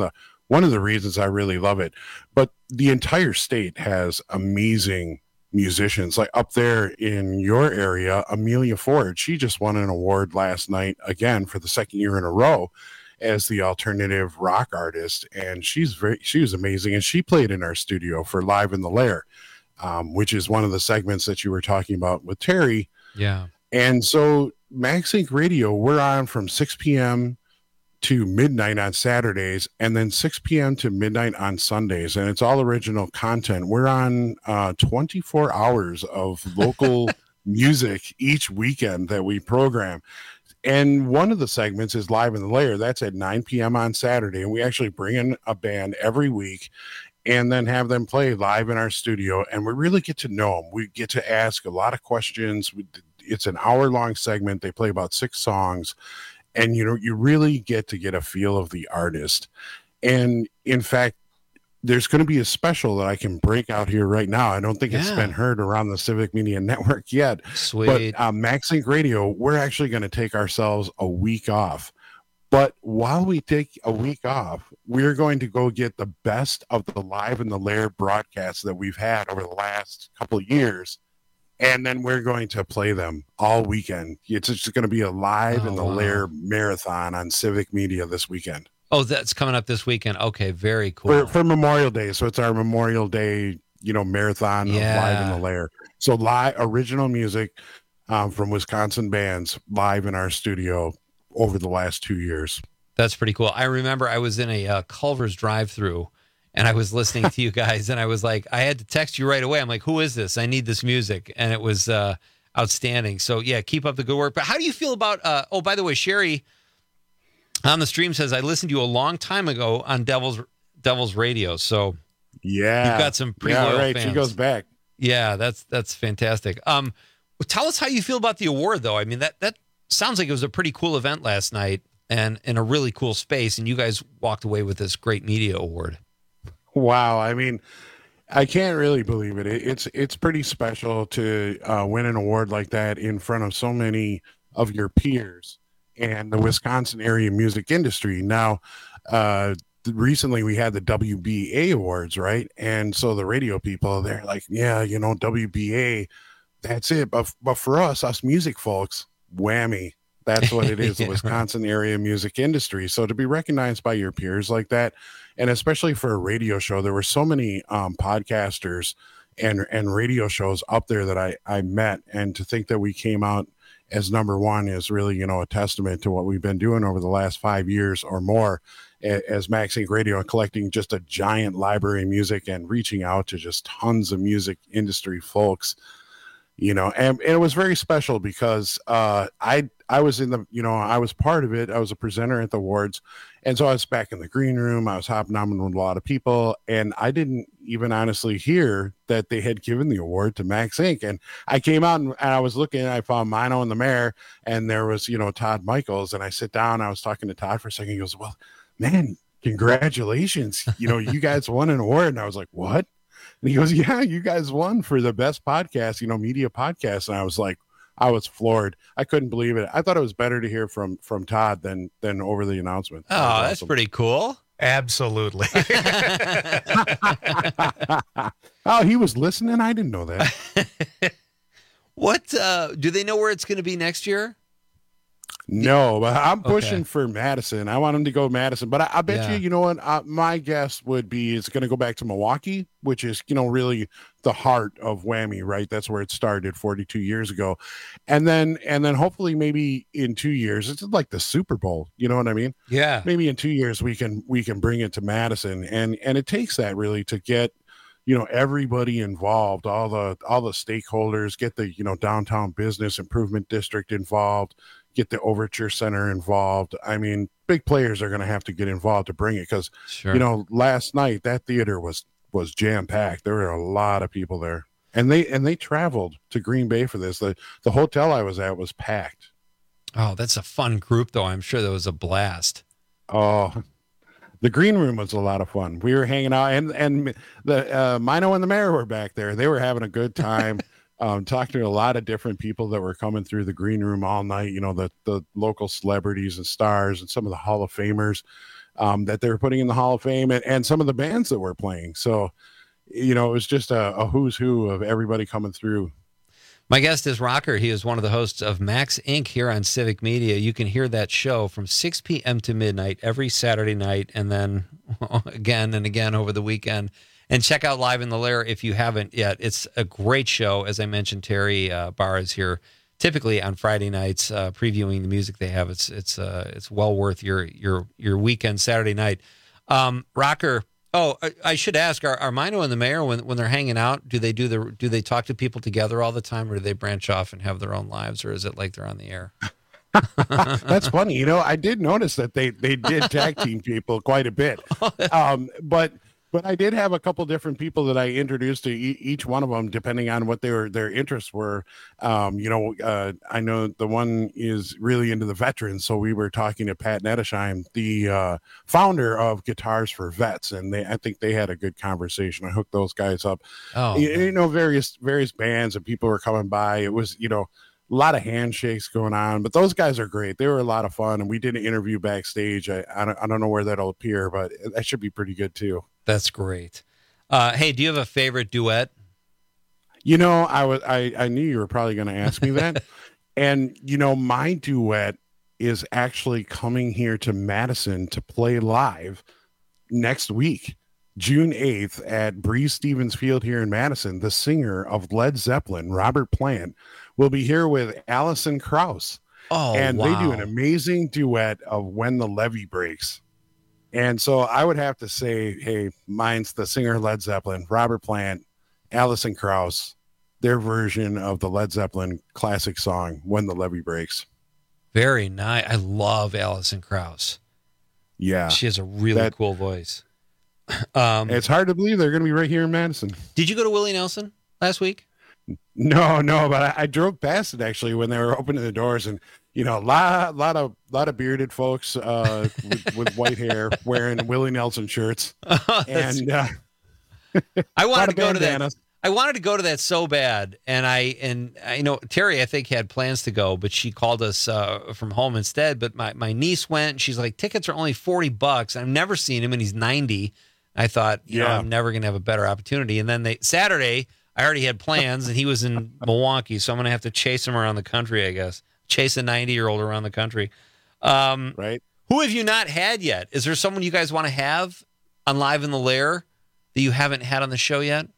one of the reasons I really love it. But the entire state has amazing musicians. Like up there in your area, Amelia Ford, she just won an award last night again for the second year in a row as the alternative rock artist, and she was amazing, and she played in our studio for Live in the Lair, which is one of the segments that you were talking about with Terry. Yeah. And so MaxInc Radio, we're on from 6 p.m. to midnight on Saturdays, and then 6 p.m. to midnight on Sundays, and it's all original content. We're on 24 hours of local music each weekend that we program. And one of the segments is Live in the Lair. That's at 9 p.m. on Saturday. And we actually bring in a band every week and then have them play live in our studio. And we really get to know them. We get to ask a lot of questions. It's an hour-long segment. They play about 6 songs. And, you really get to get a feel of the artist. And, in fact, there's going to be a special that I can break out here right now. I don't think it's been heard around the Civic Media Network yet. Sweet. But MaxInc Radio, we're actually going to take ourselves a week off. But while we take a week off, we're going to go get the best of the Live in the Lair broadcasts that we've had over the last couple of years. And then we're going to play them all weekend. It's just going to be a Live in the Lair marathon on Civic Media this weekend. Oh, that's coming up this weekend. Okay, very cool. For Memorial Day. So it's our Memorial Day, marathon of Live in the Lair. So live original music from Wisconsin bands live in our studio over the last 2 years. That's pretty cool. I remember I was in a Culver's drive-through, and I was listening to you guys, and I was like, I had to text you right away. I'm like, who is this? I need this music. And it was outstanding. So, yeah, keep up the good work. But how do you feel about, by the way, Sherry on the stream says, I listened to you a long time ago on Devil's Radio. So, yeah, you've got some pretty loyal fans. She goes back. Yeah, that's fantastic. Tell us how you feel about the award, though. I mean, that sounds like it was a pretty cool event last night and in a really cool space, and you guys walked away with this great media award. Wow. I mean, I can't really believe it. It's pretty special to win an award like that in front of so many of your peers and the Wisconsin area music industry. Now, recently we had the WBA awards, right? And so the radio people, they're like, yeah, WBA, that's it. But for us music folks, whammy. That's what it is, the Wisconsin area music industry. So to be recognized by your peers like that, and especially for a radio show, there were so many podcasters and radio shows up there that I met, and to think that we came out as number one is really, a testament to what we've been doing over the last 5 years or more as MaxInc Radio, and collecting just a giant library of music and reaching out to just tons of music industry folks. And it was very special because I was in the, I was part of it. I was a presenter at the awards. And so I was back in the green room. I was hopping on with a lot of people. And I didn't even honestly hear that they had given the award to MaxInc. And I came out and I was looking, and I found Mino and the Mayor, and there was, Todd Michaels. And I sit down, I was talking to Todd for a second. He goes, well, man, congratulations. You guys won an award. And I was like, what? And he goes, yeah, you guys won for the best podcast, media podcast. And I was like, I was floored. I couldn't believe it. I thought it was better to hear from Todd than over the announcement. Oh, that's awesome. Pretty cool. Absolutely. Oh, he was listening? I didn't know that. What, do they know where it's going to be next year? No, but I'm pushing for Madison. I want him to go Madison, but I bet you know what? My guess would be it's going to go back to Milwaukee, which is, really the heart of Whammy, right? That's where it started 42 years ago. And then hopefully maybe in 2 years, it's like the Super Bowl. You know what I mean? Yeah. Maybe in 2 years we can bring it to Madison. And it takes that really to get, everybody involved, all the stakeholders, get the, downtown business improvement district involved, get the Overture Center involved. I mean, big players are going to have to get involved to bring it because, last night that theater was jam-packed. There were a lot of people there. And they traveled to Green Bay for this. The hotel I was at was packed. Oh, that's a fun group, though. I'm sure that was a blast. Oh, the green room was a lot of fun. We were hanging out, and the Mino and the Mayor were back there. They were having a good time. Talked to a lot of different people that were coming through the green room all night, the local celebrities and stars and some of the Hall of Famers. that they were putting in the Hall of Fame, and some of the bands that were playing. So, it was just a who's who of everybody coming through. My guest is Rocker. He is one of the hosts of Max Inc. here on Civic Media. You can hear that show from 6 p.m. to midnight every Saturday night, and then again and again over the weekend. And check out Live in the Lair if you haven't yet. It's a great show. As I mentioned, Terry Barr is here typically on Friday nights previewing the music they have. It's well worth your weekend Saturday night. Rocker. Oh, I should ask: Are Mino and the mayor, when they're hanging out, do they talk to people together all the time, or do they branch off and have their own lives, or is it like they're on the air? That's funny. I did notice that they did tag team people quite a bit, but I did have a couple different people that I introduced to each one of them, depending on what their interests were. I know the one is really into the veterans, so we were talking to Pat Nettesheim, the founder of Guitars for Vets, and I think they had a good conversation. I hooked those guys up. Various bands and people were coming by. It was a lot of handshakes going on, but those guys are great. They were a lot of fun, and we did an interview backstage. I don't know where that'll appear, but that should be pretty good too. That's great. Hey, do you have a favorite duet? I knew you were probably going to ask me that. And, my duet is actually coming here to Madison to play live next week, June 8th at Breeze Stevens Field here in Madison. The singer of Led Zeppelin, Robert Plant, will be here with Alison Krauss. Oh, and wow. They do an amazing duet of When the Levee Breaks. And so I would have to say, hey, mine's the singer Led Zeppelin, Robert Plant, Alison Krauss, their version of the Led Zeppelin classic song, When the Levee Breaks. Very nice. I love Alison Krauss. Yeah. She has a really cool voice. It's hard to believe they're going to be right here in Madison. Did you go to Willie Nelson last week? No, but I drove past it actually when they were opening the doors, and a lot of bearded folks with white hair wearing Willie Nelson shirts. And I wanted to go to that. I wanted to go to that so bad, and I know Terry, I think, had plans to go, but she called us from home instead. But my niece went, and she's like, tickets are only $40. I've never seen him, and he's 90. I thought, I'm never going to have a better opportunity. And then Saturday, I already had plans, and he was in Milwaukee, so I'm going to have to chase him around the country, I guess. Chase a 90-year-old around the country. Right. Who have you not had yet? Is there someone you guys want to have on Live in the Lair that you haven't had on the show yet?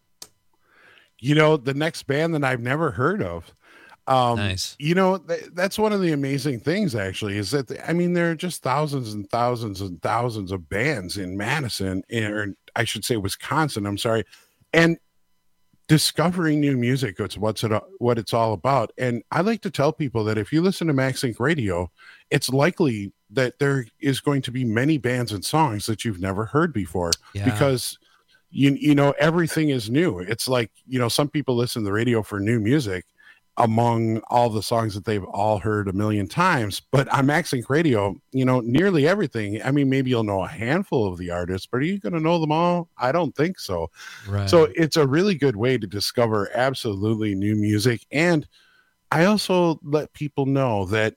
The next band that I've never heard of. Nice. That's one of the amazing things, actually, is that, there are just thousands and thousands and thousands of bands in Madison, or I should say Wisconsin, I'm sorry. And discovering new music, it's what it's all about. And I like to tell people that if you listen to Max Inc. Radio, it's likely that there is going to be many bands and songs that you've never heard before, because everything is new. It's like, some people listen to the radio for new music among all the songs that they've all heard a million times. But on Max Inc. Radio, nearly everything. Maybe you'll know a handful of the artists, but are you going to know them all? I don't think so. Right. So it's a really good way to discover absolutely new music. And I also let people know that,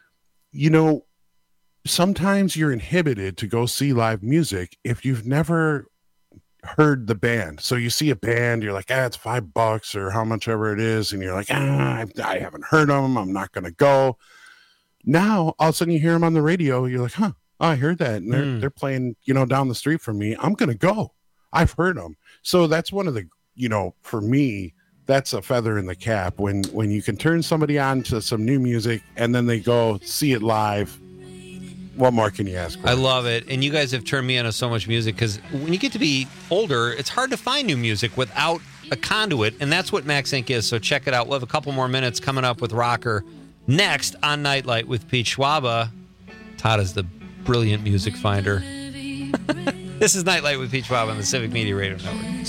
sometimes you're inhibited to go see live music if you've never heard the band. So you see a band, you're like, it's $5 or how much ever it is, and you're like, I haven't heard them, I'm not gonna go. Now all of a sudden you hear them on the radio, you're like, I heard that, and they're playing down the street from me, I'm gonna go. I've heard them. So that's one of the, for me, that's a feather in the cap when you can turn somebody on to some new music and then they go see it live. What more can you ask for? I love it. And you guys have turned me on to so much music, because when you get to be older, it's hard to find new music without a conduit, and that's what Max Inc. is. So check it out. We'll have a couple more minutes coming up with Rocker next on Nightlight with Pete Schwaba. Todd is the brilliant music finder. This is Nightlight with Pete Schwaba on the Civic Media Radio Network.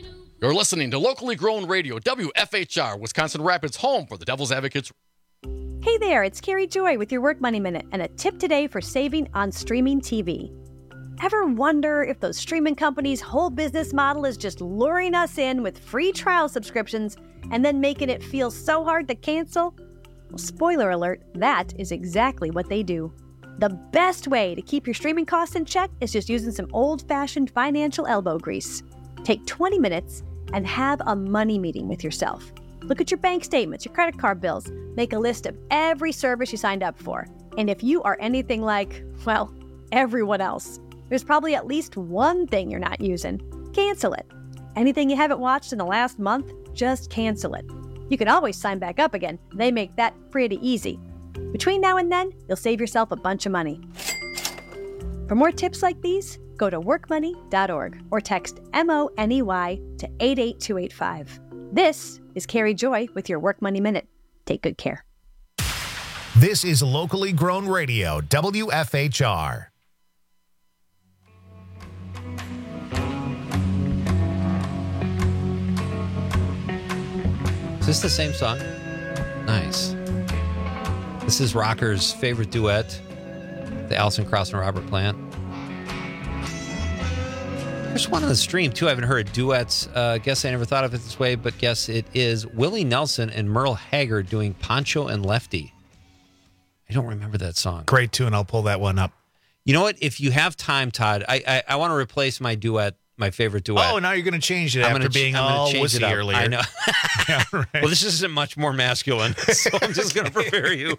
You're listening to locally grown radio, WFHR, Wisconsin Rapids, home for the Devil's Advocates. Hey there, it's Carrie Joy with your Work Money Minute and a tip today for saving on streaming TV. Ever wonder if those streaming companies' whole business model is just luring us in with free trial subscriptions and then making it feel so hard to cancel? Well, spoiler alert, that is exactly what they do. The best way to keep your streaming costs in check is just using some old-fashioned financial elbow grease. Take 20 minutes and have a money meeting with yourself. Look at your bank statements, your credit card bills. Make a list of every service you signed up for. And if you are anything like, well, everyone else, there's probably at least one thing you're not using. Cancel it. Anything you haven't watched in the last month, just cancel it. You can always sign back up again. They make that pretty easy. Between now and then, you'll save yourself a bunch of money. For more tips like these, go to workmoney.org or text MONEY to 88285. This is Carrie Joy with your Work Money Minute. Take good care. This is locally grown radio, WFHR. Is this the same song? Nice. This is Rocker's favorite duet, the Alison Krauss and Robert Plant. There's one on the stream, too. I haven't heard duets. Guess I never thought of it this way, but guess it is Willie Nelson and Merle Haggard doing Pancho and Lefty. I don't remember that song. Great tune. I'll pull that one up. You know what? If you have time, Todd, I want to replace my duet, my favorite duet. Oh, now you're going to change it after being all wussy earlier. I know. Yeah, right. Well, this isn't much more masculine, so I'm just going to prepare you.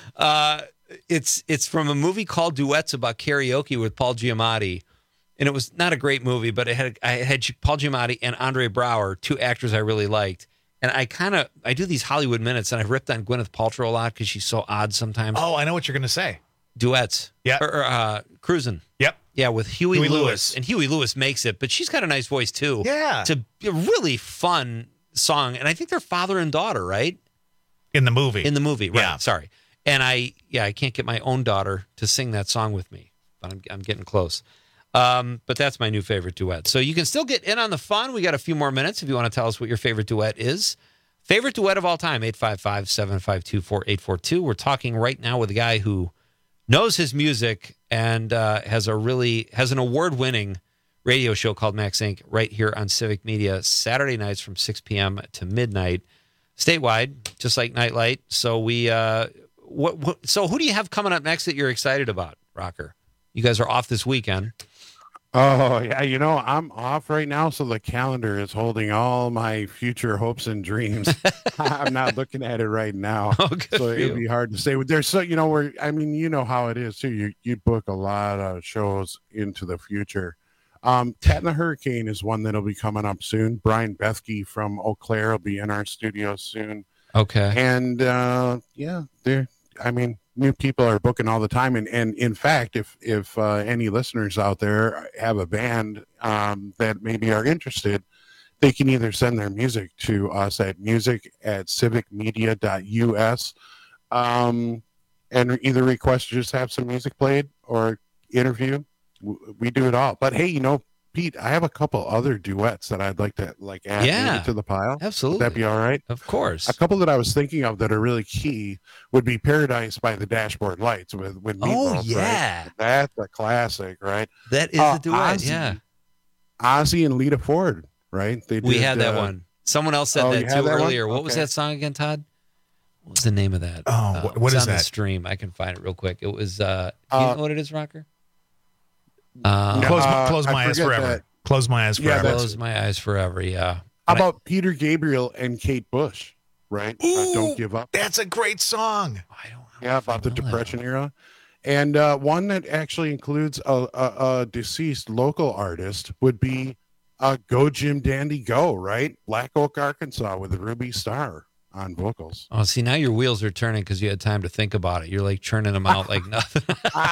It's from a movie called Duets about karaoke with Paul Giamatti. And it was not a great movie, but I had Paul Giamatti and Andre Braugher, two actors I really liked. And I do these Hollywood minutes, and I've ripped on Gwyneth Paltrow a lot because she's so odd sometimes. Oh, I know what you're going to say. Duets. Yeah. Or Cruisin'. Yep. Yeah, with Huey Lewis. And Huey Lewis makes it, but she's got a nice voice, too. Yeah. It's a really fun song. And I think they're father and daughter, right? In the movie. In the movie, right. Yeah. Sorry. And I can't get my own daughter to sing that song with me, but I'm getting close. But that's my new favorite duet. So you can still get in on the fun. We got a few more minutes if you want to tell us what your favorite duet is. Favorite duet of all time, 855-752-4842. We're talking right now with a guy who knows his music and has an award-winning radio show called Max Inc. right here on Civic Media, Saturday nights from 6 p.m. to midnight, statewide, just like Nightlight. So so who do you have coming up next that you're excited about, Rocker? You guys are off this weekend. Oh, yeah. I'm off right now, so the calendar is holding all my future hopes and dreams. I'm not looking at it right now. Oh, so it'd be hard to say. There's so, you know how it is, too. You book a lot of shows into the future. Cat and the Hurricane is one that'll be coming up soon. Brian Bethke from Eau Claire will be in our studio soon. Okay. And, new people are booking all the time. And in fact, if any listeners out there have a band that maybe are interested, they can either send their music to us at music@civicmedia.us and either request to just have some music played or interview. We do it all. But hey, Pete, I have a couple other duets that I'd like to add maybe to the pile. Absolutely. Would that be all right? Of course. A couple that I was thinking of that are really key would be Paradise by the Dashboard Lights with Meatloaf. Oh, yeah. Right? That's a classic, right? That is a duet, Ozzy, Ozzy and Lita Ford, right? We had that one. Someone else said that too earlier. What was that song again, Todd? What was the name of that? Oh, what is on that? The stream. I can find it real quick. It was, do you know what it is, Rocker? Close my eyes forever. That. Close my eyes forever. Close my eyes forever. Yeah. How about Peter Gabriel and Kate Bush? Right. Don't Give Up. That's a great song. About the Depression era, and one that actually includes a deceased local artist would be "Go Jim Dandy Go." Right. Black Oak, Arkansas, with Ruby Starr on vocals. Oh, see, now your wheels are turning because you had time to think about it. You're like churning them out like nothing.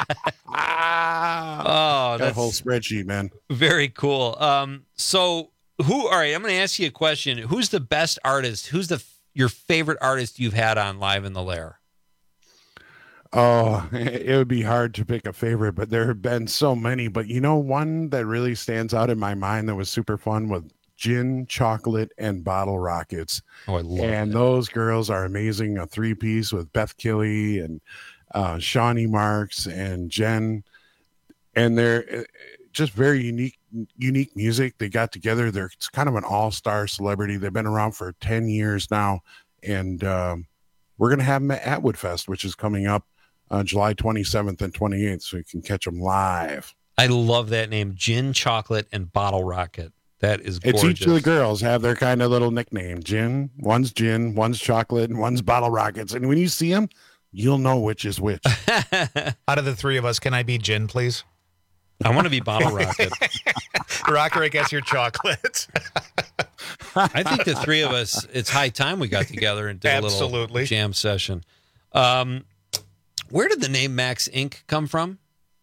Oh, that's a whole spreadsheet, man. Very cool. So all right, I'm going to ask you a question. Who's the best artist? Who's your favorite artist you've had on Live in the Lair? Oh, it would be hard to pick a favorite, but there have been so many. But one that really stands out in my mind that was super fun with Gin, Chocolate, and Bottle Rockets. Oh, I love And those girls are amazing. A 3-piece with Beth Killy and Shawnee Marks and Jen. And they're just very unique music. They got together. It's kind of an all-star celebrity. They've been around for 10 years now. And we're going to have them at Woodfest, which is coming up July 27th and 28th. So you can catch them live. I love that name, Gin, Chocolate, and Bottle Rocket. That is gorgeous. It's each of the girls have their kind of little nickname. One's Gin, one's Chocolate, and one's Bottle Rockets. And when you see them, you'll know which is which. Out of the three of us, can I be Gin, please? I want to be Bottle Rocket. Rocker, I guess you're Chocolate. I think the three of us, it's high time we got together and did a little jam session. Where did the name Max Inc. come from?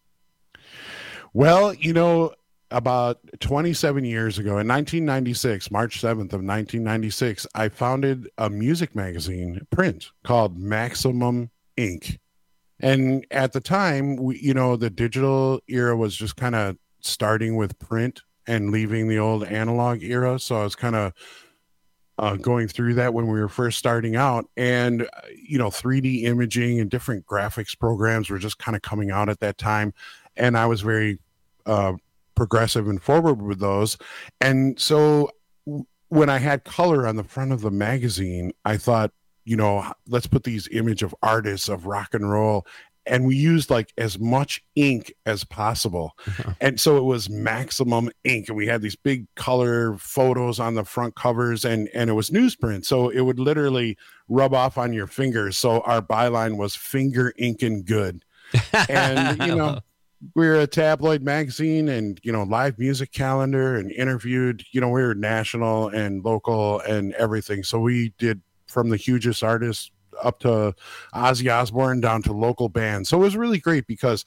Well, about 27 years ago, in 1996, March 7th of 1996, I founded a music magazine, print, called Maximum Inc. And at the time, the digital era was just kind of starting with print and leaving the old analog era. So I was kind of going through that when we were first starting out. And, 3D imaging and different graphics programs were just kind of coming out at that time. And I was very progressive and forward with those. And so when I had color on the front of the magazine, I thought, let's put these image of artists of rock and roll. And we used like as much ink as possible. And so it was Maximum Ink. And we had these big color photos on the front covers and it was newsprint. So it would literally rub off on your fingers. So our byline was Finger Inkin' Good. And, we're a tabloid magazine and, live music calendar and interviewed, we were national and local and everything. So we did from the hugest artists up to Ozzy Osbourne down to local bands. So it was really great because,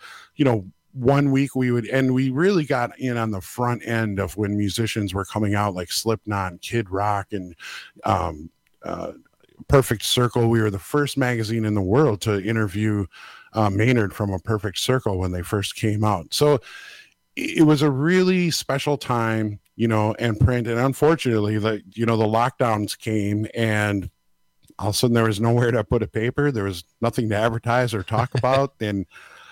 1 week we really got in on the front end of when musicians were coming out like Slipknot, Kid Rock, and Perfect Circle. We were the first magazine in the world to interview Maynard from A Perfect Circle when they first came out. So it was a really special time, and print. And unfortunately, the lockdowns came and all of a sudden there was nowhere to put a paper. There was nothing to advertise or talk about. And,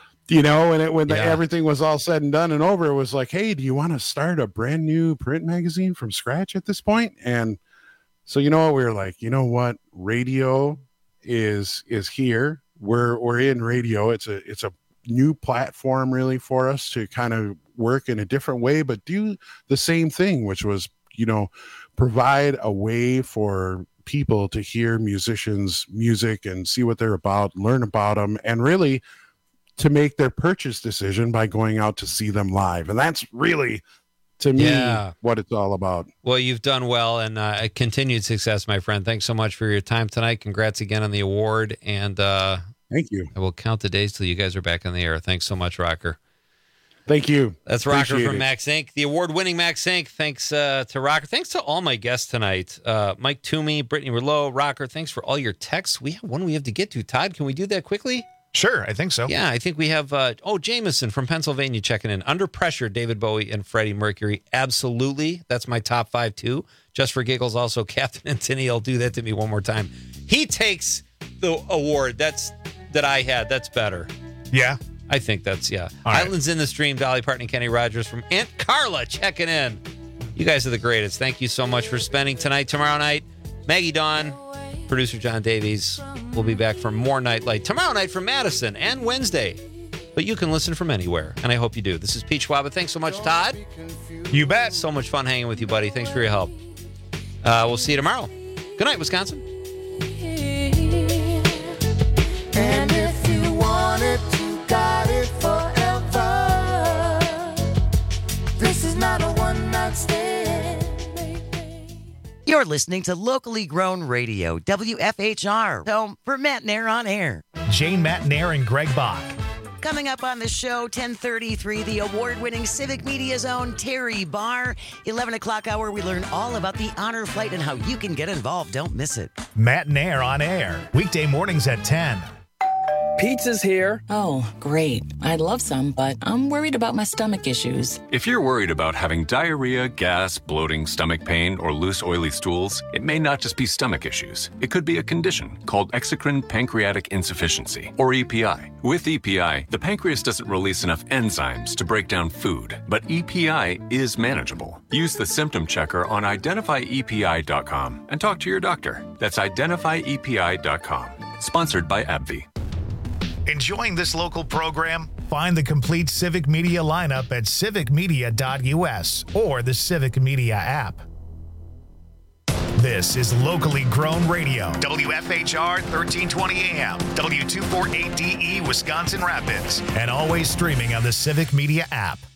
everything was all said and done and over, it was like, hey, do you want to start a brand new print magazine from scratch at this point? And so, we were like, radio is here. We're in radio. It's a new platform really for us to kind of work in a different way, but do the same thing, which was, provide a way for people to hear musicians' music and see what they're about, learn about them, and really to make their purchase decision by going out to see them live. And that's really, to me, what it's all about. Well, you've done well, and continued success, my friend. Thanks so much for your time tonight. Congrats again on the award, and thank you. I will count the days till you guys are back on the air. Thanks so much, Rocker. Thank you. That's Rocker from Max Inc., the award-winning Max Inc. Thanks to Rocker. Thanks to all my guests tonight. Mike Toomey, Brittany Rouleau, Rocker, thanks for all your texts. We have one we have to get to. Todd, can we do that quickly? Sure, I think so. Yeah, I think we have, Jameson from Pennsylvania checking in. Under Pressure, David Bowie and Freddie Mercury. Absolutely. That's my top 5, too. Just for giggles, also, Captain Anthony, do that to me one more time. He takes the award that I had. That's better. Yeah? I think that's, yeah. All right. Islands in the Stream, Dolly Parton and Kenny Rogers from Aunt Carla checking in. You guys are the greatest. Thank you so much for spending tonight. Tomorrow night, Maggie Dawn, producer John Davies. We'll be back for more Nightlight tomorrow night from Madison and Wednesday. But you can listen from anywhere, and I hope you do. This is Pete Schwab. Thanks so much, Todd. You bet. So much fun hanging with you, buddy. Thanks for your help. We'll see you tomorrow. Good night, Wisconsin. And if you want it, you got it forever. This is not a one-night stand. You're listening to locally grown radio, WFHR, home for Matt Nair on Air. Jane Matt Nair and Greg Bach. Coming up on the show, 10:33, the award-winning Civic Media's own Terry Barr. 11 o'clock hour, we learn all about the honor flight and how you can get involved. Don't miss it. Matt Nair on Air. Weekday mornings at 10. Pizza's here. Oh, great. I'd love some, but I'm worried about my stomach issues. If you're worried about having diarrhea, gas, bloating, stomach pain, or loose, oily stools, it may not just be stomach issues. It could be a condition called exocrine pancreatic insufficiency, or EPI. With EPI, the pancreas doesn't release enough enzymes to break down food, but EPI is manageable. Use the symptom checker on identifyepi.com and talk to your doctor. That's identifyepi.com. Sponsored by AbbVie. Enjoying this local program? Find the complete Civic Media lineup at civicmedia.us or the Civic Media app. This is locally grown radio. WFHR 1320 AM, W248DE Wisconsin Rapids, and always streaming on the Civic Media app.